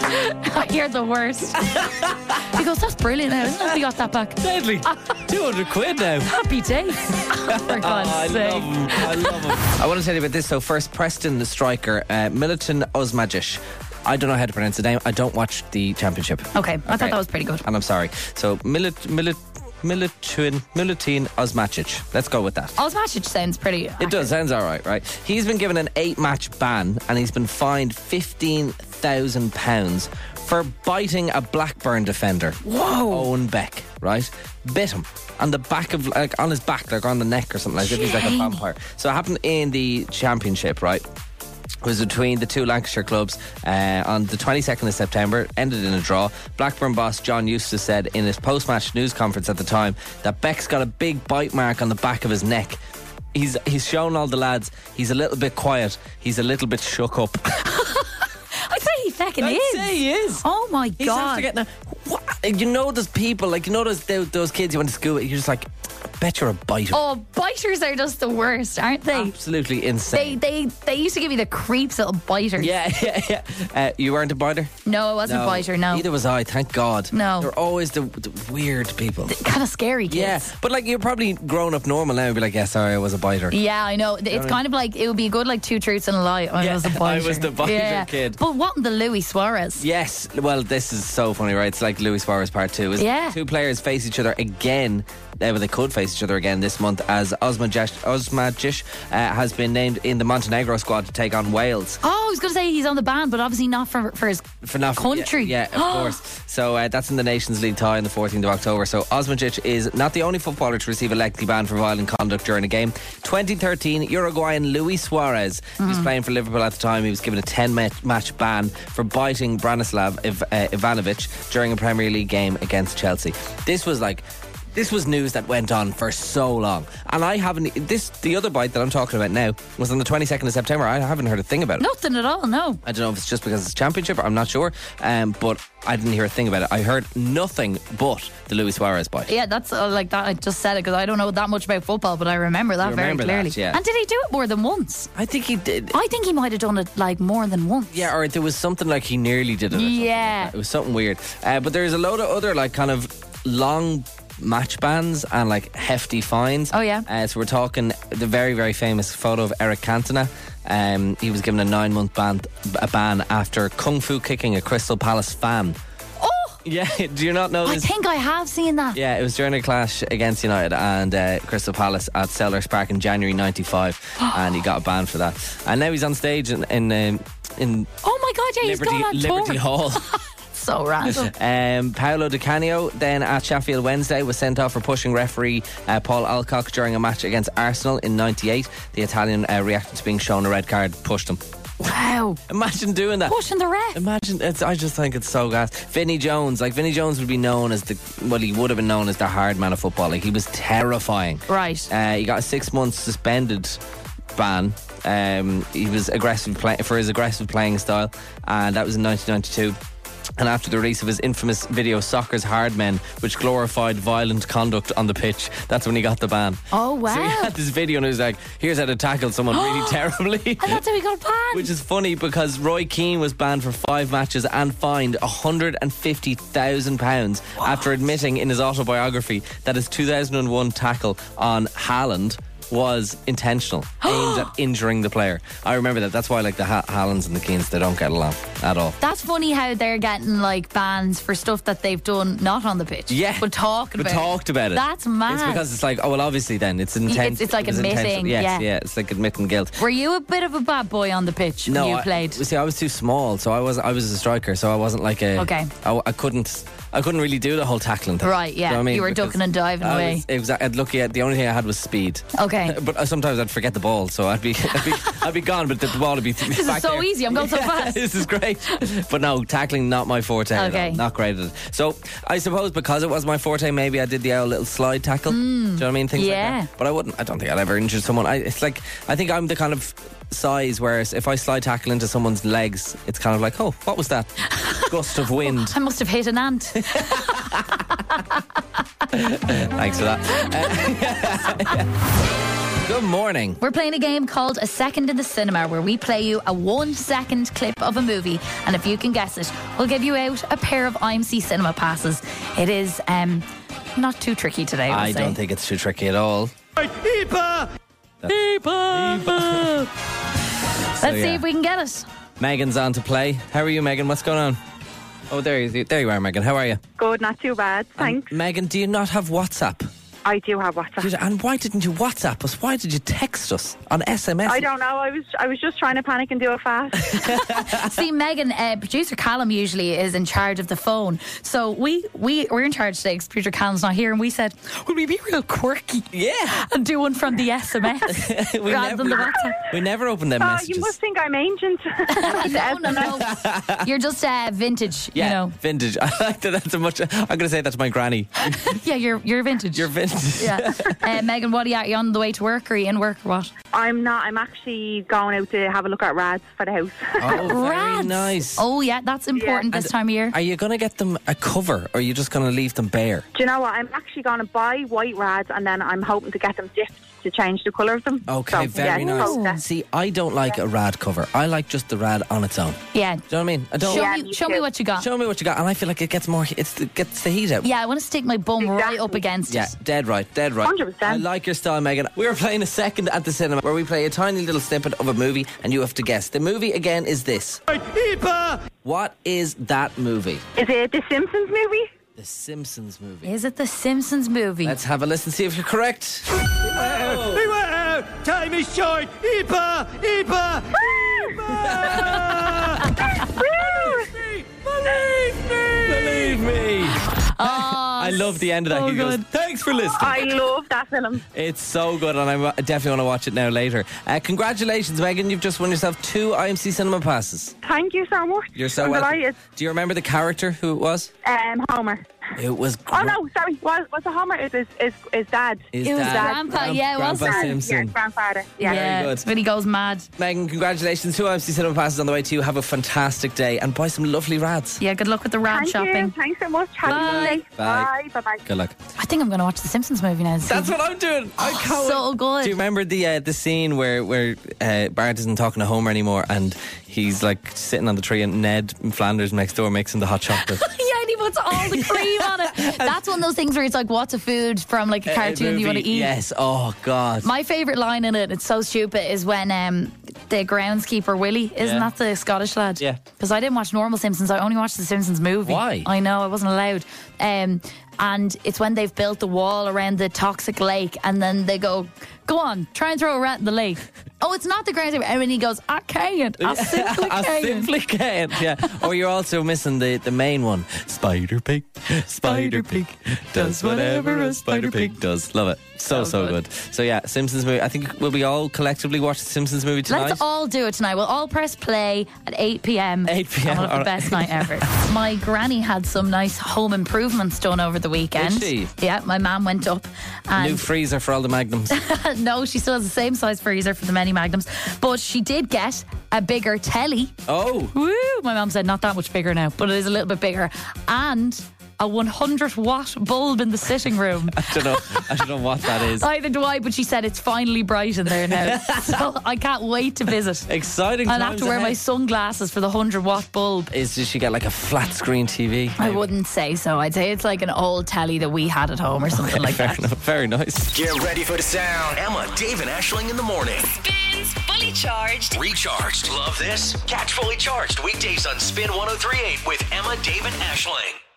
I hear the worst. He goes, that's brilliant now, isn't it? We got that back. Deadly. two hundred quid now. Happy days. For God's I sake. love him. I love him. I want to tell you about this. So first, Preston, the striker, uh, Milutin Osmajic. I don't know how to pronounce the name. I don't watch the championship. Okay, I thought that was pretty good. And I'm sorry. So Milut, Milut, Milutin, Milutin Osmajic. Let's go with that. Osmajic sounds pretty. It does, sounds all right, right? He's been given an eight-match ban and he's been fined fifteen thousand pounds for biting a Blackburn defender. Whoa! Owen Beck, right? Bit him on the back of, like, on his back, like on the neck or something, like if he's like a Jamie. vampire. So it happened in the championship, right? It was between the two Lancashire clubs uh, on the twenty-second of September, ended in a draw. Blackburn boss John Eustace said in his post-match news conference at the time that Beck's got a big bite mark on the back of his neck. He's he's shown all the lads he's a little bit quiet, he's a little bit shook up. I'd say he fucking I'd is. say he is. Oh my He's God. after getting a, what? You know those people, like you know those those kids you went to school with, you're just like, I bet you're a biter. Oh, biters are just the worst, aren't they? Absolutely They, insane. they they used to give me the creeps, little biters. yeah, yeah, yeah. Uh, you weren't a biter? No, I wasn't a biter, no. Neither was I, thank God. No. They're always the, the weird people. Kind of scary kids. Yeah, but like you're probably grown up normal now and be like, yeah, sorry, I was a biter. Yeah, I know. It's kind of like, it would be good like two truths and a lie. I Yeah, was a I biter. was the biter yeah. kid. But what in the Luis Suarez? Yes, well, this is so funny, right? It's like Luis Suarez Part Two. Isn't it? Yeah. Two players face each other again. Uh, well, they could face each other again this month as Osmajic, Osmajic uh, has been named in the Montenegro squad to take on Wales. Oh, I was going to say he's on the ban, but obviously not for, for his For not, country. Yeah, yeah, of course. So uh, that's in the Nations League tie on the fourteenth of October. So Osmajic is not the only footballer to receive a lengthy ban for violent conduct during a game. twenty thirteen, Uruguayan Luis Suarez, who was playing for Liverpool at the time, he was given a ten match ban for biting Branislav Iv- uh, Ivanovic during a Premier League game against Chelsea. This was like... This was news that went on for so long, and I haven't. This the other bite that I'm talking about now was on the twenty-second of September. I haven't heard a thing about it. Nothing at all, no. I don't know if it's just because it's championship. I'm not sure, um, but I didn't hear a thing about it. I heard nothing but the Luis Suarez bite. Yeah, that's uh, like that. I just said it because I don't know that much about football, but I remember that You remember very that, clearly. yeah. And did he do it more than once? I think he did. I think he might have done it like more than once. Yeah, or there was something like he nearly did it. Or something Yeah. like that. It was something weird. Uh, but there's a load of other like kind of long match bans and like hefty fines. Oh, yeah. Uh, so we're talking the very very famous photo of Eric Cantona. Um, he was given a nine month ban, a ban after kung fu kicking a Crystal Palace fan. Oh, Yeah, do you not know I this? think I have seen that. Yeah, it was during a clash against United and uh, Crystal Palace at Sellers Park in January ninety-five, and he got a ban for that. And now he's on stage in in, um, in Oh my God, yeah, he's Liberty, gone on Liberty tour. Hall. So random. Um, Paolo Di Canio then at Sheffield Wednesday was sent off for pushing referee uh, Paul Alcock during a match against Arsenal in ninety-eight. The Italian uh, reacted to being shown a red card, pushed him. Wow. Imagine doing that. Pushing the ref. Imagine, it's, I just think it's so gas. Vinnie Jones, like Vinnie Jones would be known as the, well, he would have been known as the hard man of football. Like he was terrifying. Right. Uh, he got a six month suspended ban. Um, he was aggressive play, for his aggressive playing style, and that was in nineteen ninety-two. and after the release of his infamous video Soccer's Hard Men, which glorified violent conduct on the pitch. That's when he got the ban. Oh, wow. So he had this video and he was like, here's how to tackle someone really terribly. And that's how he got banned. Which is funny because Roy Keane was banned for five matches and fined one hundred fifty thousand pounds after admitting in his autobiography that his two thousand one tackle on Haaland was intentional, aimed at injuring the player. I remember that. That's why, like, the ha- Haalands and the Keanes, they don't get along at all. That's funny how they're getting like bans for stuff that they've done not on the pitch. Yeah, but talking but about talked about it. That's mad. It's because it's like, oh well, obviously then it's intent. It's, it's like it was admitting. intentional. Yes, yeah, yeah, it's like admitting guilt. Were you a bit of a bad boy on the pitch No, when you I, played? See, I was too small, so I was I was a striker, so I wasn't like a. Okay. I, I couldn't. I couldn't really do the whole tackling thing. Right, yeah. Do you know what I mean? You were Because ducking and diving I away. Was, it was, I'd lucky. The only thing I had was speed. Okay. But uh, sometimes I'd forget the ball, so I'd be I'd be, I'd be gone, but the, the ball would be. This back is so there. easy. I'm going so fast. This is great. But no, tackling not my forte. at Okay. all. Not great at it. So I suppose because it was my forte, maybe I did the old little slide tackle. Do you know what I mean? Things Yeah. like that. But I wouldn't. I don't think I'd ever injure someone. I, it's like I think I'm the kind of size where if I slide tackle into someone's legs, it's kind of like, oh, what was that? Gust of wind. I must have hit an ant. Thanks for that. Uh, Good morning. We're playing a game called A Second in the Cinema, where we play you a one second clip of a movie, and if you can guess it, we'll give you out a pair of I M C cinema passes. It is um, not too tricky today, we'll I say. don't think it's too tricky at all. Eepa! Let's So, see yeah. if we can get it. Megan's on to play. How are you, Megan? What's going on? Oh, there you, there you are, Megan. How are you? Good, not too bad. Thanks. Um, Megan, do you not have WhatsApp? I do have WhatsApp. Did- And why didn't you WhatsApp us? Why did you text us on S M S? I don't know. I was I was just trying to panic and do it fast. See, Megan, uh, producer Callum usually is in charge of the phone. So we, we, we're in charge today because producer Callum's not here, and we said, will we be real quirky? Yeah. And do one from the S M S we, rather never, than the WhatsApp. we never opened them Oh, messages. you must think I'm ancient. no, no, no. You're just uh, vintage, yeah, you know. vintage. I like that. That's a much. I'm going to say that to my granny. Yeah, you're you're vintage. You're vintage. Yeah. Uh, Megan, what are you at? Are you on the way to work, or are you in work, or what? I'm not. I'm actually going out to have a look at rads for the house. Oh, very Rads. nice. Oh, yeah, that's important And this time of year. Are you going to get them a cover, or are you just going to leave them bare? Do you know what? I'm actually going to buy white rads, and then I'm hoping to get them dipped to change the colour of them. Okay, So, very yeah, nice. process. See, I don't like a rad cover. I like just the rad on its own. Yeah. Do you know what I mean? I don't. Show, Yeah, me, me show me too. what you got. Show me what you got, and I feel like it gets more. It's, it gets the heat out. Yeah, I want to stick my bum right Exactly. up against Yeah, it. dead right, dead right. one hundred percent. I like your style, Megan. We were playing a second at the cinema where we play a tiny little snippet of a movie and you have to guess. The movie again is this. Eepa! What is that movie? Is it the Simpsons movie? The Simpsons movie. Is it the Simpsons movie? Let's have a listen, see if you're correct. Beware! Time is short! Eepa! Eepa! Believe me! Believe me. Oh, I love the end of that. so he goes, good. thanks for listening. I love that film. It's so good, and I definitely want to watch it now later. Uh, congratulations, Megan. You've just won yourself two I M C cinema passes. Thank you so much. You're so I'm welcome. delighted. Do you remember the character who it was? Um, Homer. It was. Oh no, sorry. What was the Homer? Is is is, is Dad? His It was dad, Grandpa, yeah, it was Grandpa Dad. Simpson. Yeah, grandfather. Yeah. yeah, good. when he goes mad. Megan, congratulations. Two I M C cinema passes on the way to you. Have a fantastic day and buy some lovely rads. Yeah, good luck with the rad Thank shopping. you. Thanks so much. Have a Bye. good day. Bye. Bye. Bye. Bye. Good luck. I think I'm going to watch the Simpsons movie now. That's what I'm doing. I can't so wait. good. Do you remember the uh, the scene where where uh, Bart isn't talking to Homer anymore and he's like sitting on the tree and Ned in Flanders next door makes him the hot chocolate? Yeah, and he puts all the cream on it. That's one of those things where it's like, what's a food from like a cartoon Uh, you want to movie. eat? Yes. Oh God. My favourite line in it, it's so stupid, is when um, the groundskeeper, Willie, isn't Yeah. that the Scottish lad? Yeah. Because I didn't watch normal Simpsons, I only watched the Simpsons movie. Why? I know, I wasn't allowed. Um, and it's when they've built the wall around the toxic lake, and then they go, go on, try and throw a rat in the lake. Oh, it's not the groundskeeper. And then he goes, I can't. I simply I can't. simply can't. Yeah. Or you're also missing the, the main one. Spider Pig. Spider Pig does whatever a Spider Pig does. Love it. So, so, So good. good. So, yeah, Simpsons movie. I think we'll be all collectively watch the Simpsons movie tonight. Let's all do it tonight. We'll all press play at eight p.m. eight p.m. And we'll have the All right. best night ever. My granny had some nice home improvements done over the weekend. Did she? Yeah, my mum went up and New freezer for all the Magnums. no, she still has the same size freezer for the many Magnums, but she did get a bigger telly. Oh. Woo! My mum said not that much bigger now, but it is a little bit bigger. And a one hundred watt bulb in the sitting room. I don't know. I don't know what that is. Either do I, but she said it's finally bright in there now. So I can't wait to visit. Exciting I'll times have to wear ahead. my sunglasses for the one hundred watt bulb. Is does she get like a flat screen T V? I wouldn't say so. I'd say it's like an old telly that we had at home or something like Fair that. enough. Very nice. Get ready for the sound. Emma, Dave, and Aisling in the morning. Spins Fully Charged. Recharged. Love this? Catch Fully Charged weekdays on Spin one oh three point eight with Emma, Dave, and Aisling.